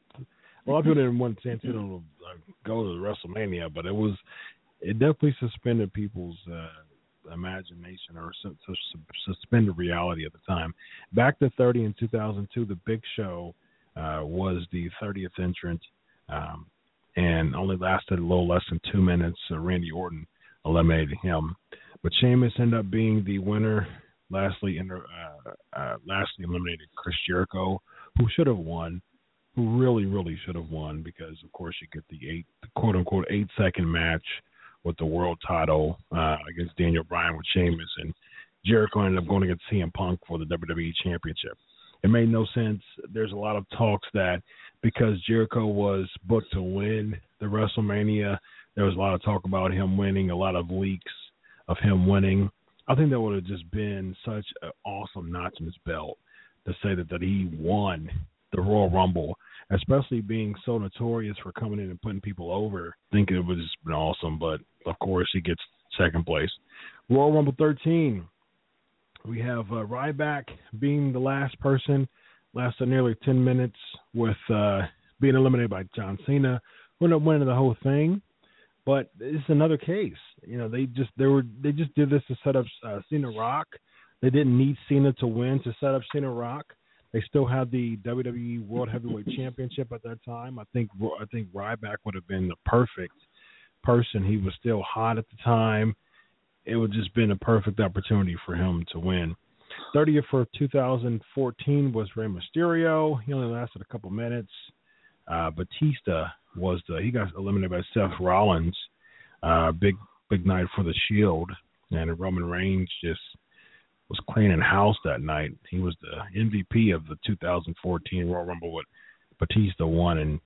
A lot of people didn't want Santino to uh, go to WrestleMania, but it was it definitely suspended people's uh, imagination or su- su- suspended reality at the time. Back to thirty in two thousand two, the Big Show uh, was the thirtieth entrant um, and only lasted a little less than two minutes. So Randy Orton eliminated him, but Sheamus ended up being the winner. Lastly, uh, uh, lastly eliminated Chris Jericho, who should have won, who really, really should have won, because of course you get the eight, the quote unquote eight second match with the world title uh, against Daniel Bryan with Sheamus, and Jericho ended up going against C M Punk for the W W E Championship. It made no sense. There's a lot of talks that because Jericho was booked to win the WrestleMania, there was a lot of talk about him winning, a lot of leaks of him winning. I think that would have just been such an awesome notch in his belt to say that, that he won the Royal Rumble, especially being so notorious for coming in and putting people over. I think it would have been awesome, but of course he gets second place. Royal Rumble thirteen, we have uh, Ryback being the last person, lasted nearly ten minutes with uh, being eliminated by John Cena, who ended up winning the whole thing. But it's another case. You know, they just they were they just did this to set up uh, Cena Rock. They didn't need Cena to win to set up Cena Rock. They still had the W W E World Heavyweight Championship at that time. I think I think Ryback would have been the perfect person. He was still hot at the time. It would just been a perfect opportunity for him to win. thirtieth for two thousand fourteen was Rey Mysterio. He only lasted a couple minutes. Uh, Batista was the he got eliminated by Seth Rollins. Uh, big big night for the Shield, and Roman Reigns just was cleaning house that night. He was the M V P of the two thousand fourteen Royal Rumble. With Batista won, and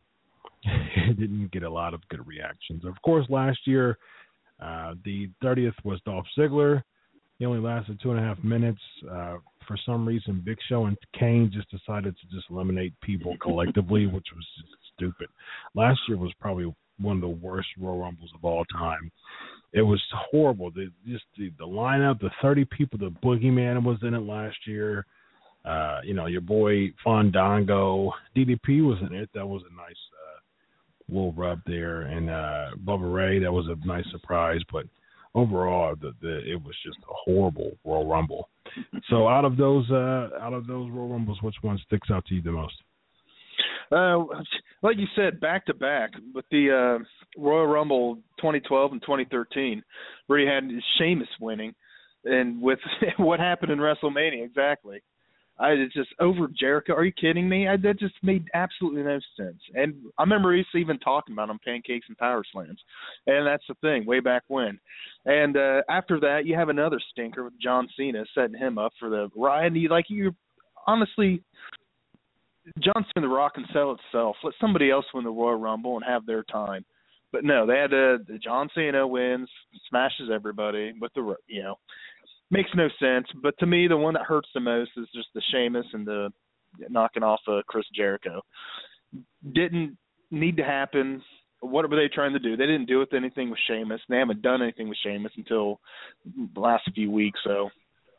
it didn't get a lot of good reactions. Of course, last year uh, the thirtieth was Dolph Ziggler. He only lasted two and a half minutes. Uh, for some reason, Big Show and Kane just decided to just eliminate people collectively, which was just stupid. Last year was probably one of the worst Royal Rumbles of all time. It was horrible. The, just the, the lineup, the thirty people, the Boogeyman was in it last year. Uh, you know, your boy Fandango. D D P was in it. That was a nice uh, little rub there. And uh, Bubba Ray, that was a nice surprise. But overall, the, the it was just a horrible Royal Rumble. So out of those uh, out of those Royal Rumbles, which one sticks out to you the most? Uh, like you said, back to back, but the uh, Royal Rumble twenty twelve and twenty thirteen, where you had Sheamus winning, and with what happened in WrestleMania, exactly. I it's just over Jericho. Are you kidding me? I, that just made absolutely no sense. And I remember us even talking about on Pancakes and Power Slams, and that's the thing, way back when. And uh, after that, you have another stinker with John Cena setting him up for the ride. You like you, honestly. John Cena, The Rock, can sell itself. Let somebody else win the Royal Rumble and have their time. But no, they had to. John Cena wins, smashes everybody with the, you know, makes no sense. But to me, the one that hurts the most is just the Sheamus and the knocking off uh, Chris Jericho. Didn't need to happen. What were they trying to do? They didn't do it with anything with Sheamus. They haven't done anything with Sheamus until the last few weeks. So,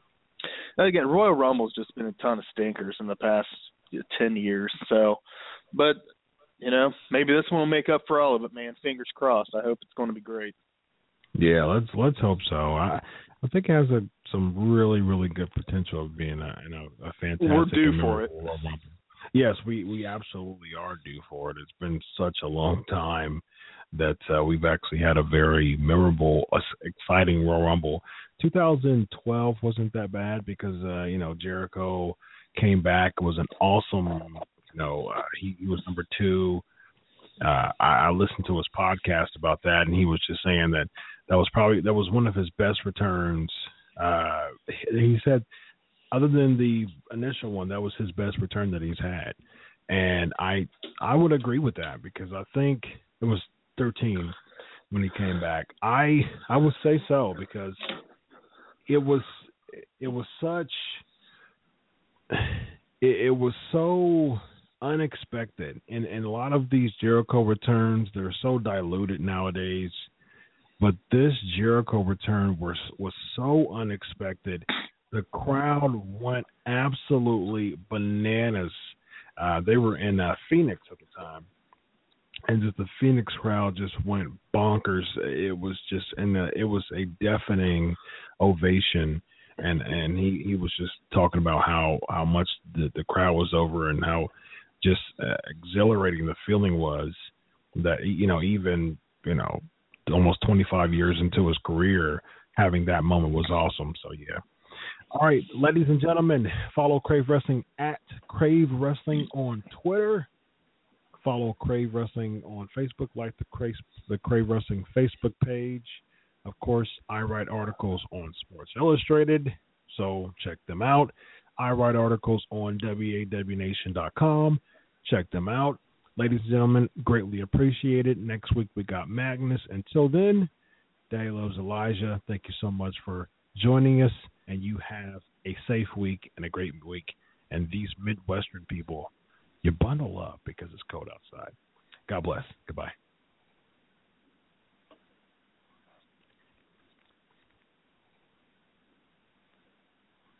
and again, Royal Rumble's just been a ton of stinkers in the past ten years. So, but, you know, maybe this one will make up for all of it, man. Fingers crossed. I hope it's going to be great. Yeah, let's let's hope so. I I think it has a, some really, really good potential of being a, you know, a fantastic. We're due for it. Yes, we, we absolutely are due for it. It's been such a long time that uh, we've actually had a very memorable, uh, exciting Royal Rumble. two thousand twelve wasn't that bad because, uh, you know, Jericho came back. It was an awesome, you know, uh, he, he was number two. Uh, I, I listened to his podcast about that, and he was just saying that that was probably, that was one of his best returns. Uh, he said, other than the initial one, that was his best return that he's had. And I, I would agree with that because I think it was thirteen when he came back. I, I would say so because it was, it was such, It, it was so unexpected, and, and a lot of these Jericho returns, they're so diluted nowadays. But this Jericho return was was so unexpected. The crowd went absolutely bananas. Uh, they were in uh, Phoenix at the time, and just the Phoenix crowd just went bonkers. It was just, and it was a deafening ovation. And and he, he was just talking about how, how much the, the crowd was over and how just uh, exhilarating the feeling was that, you know, even, you know, almost twenty-five years into his career, having that moment was awesome. So, yeah. All right, ladies and gentlemen, follow Crave Wrestling at Crave Wrestling on Twitter. Follow Crave Wrestling on Facebook, like the Crave, the Crave Wrestling Facebook page. Of course, I write articles on Sports Illustrated, so check them out. I write articles on W A W nation dot com. Check them out. Ladies and gentlemen, greatly appreciated. Next week we got Magnus. Until then, Daddy loves Elijah. Thank you so much for joining us, and you have a safe week and a great week. And these Midwestern people, you bundle up because it's cold outside. God bless.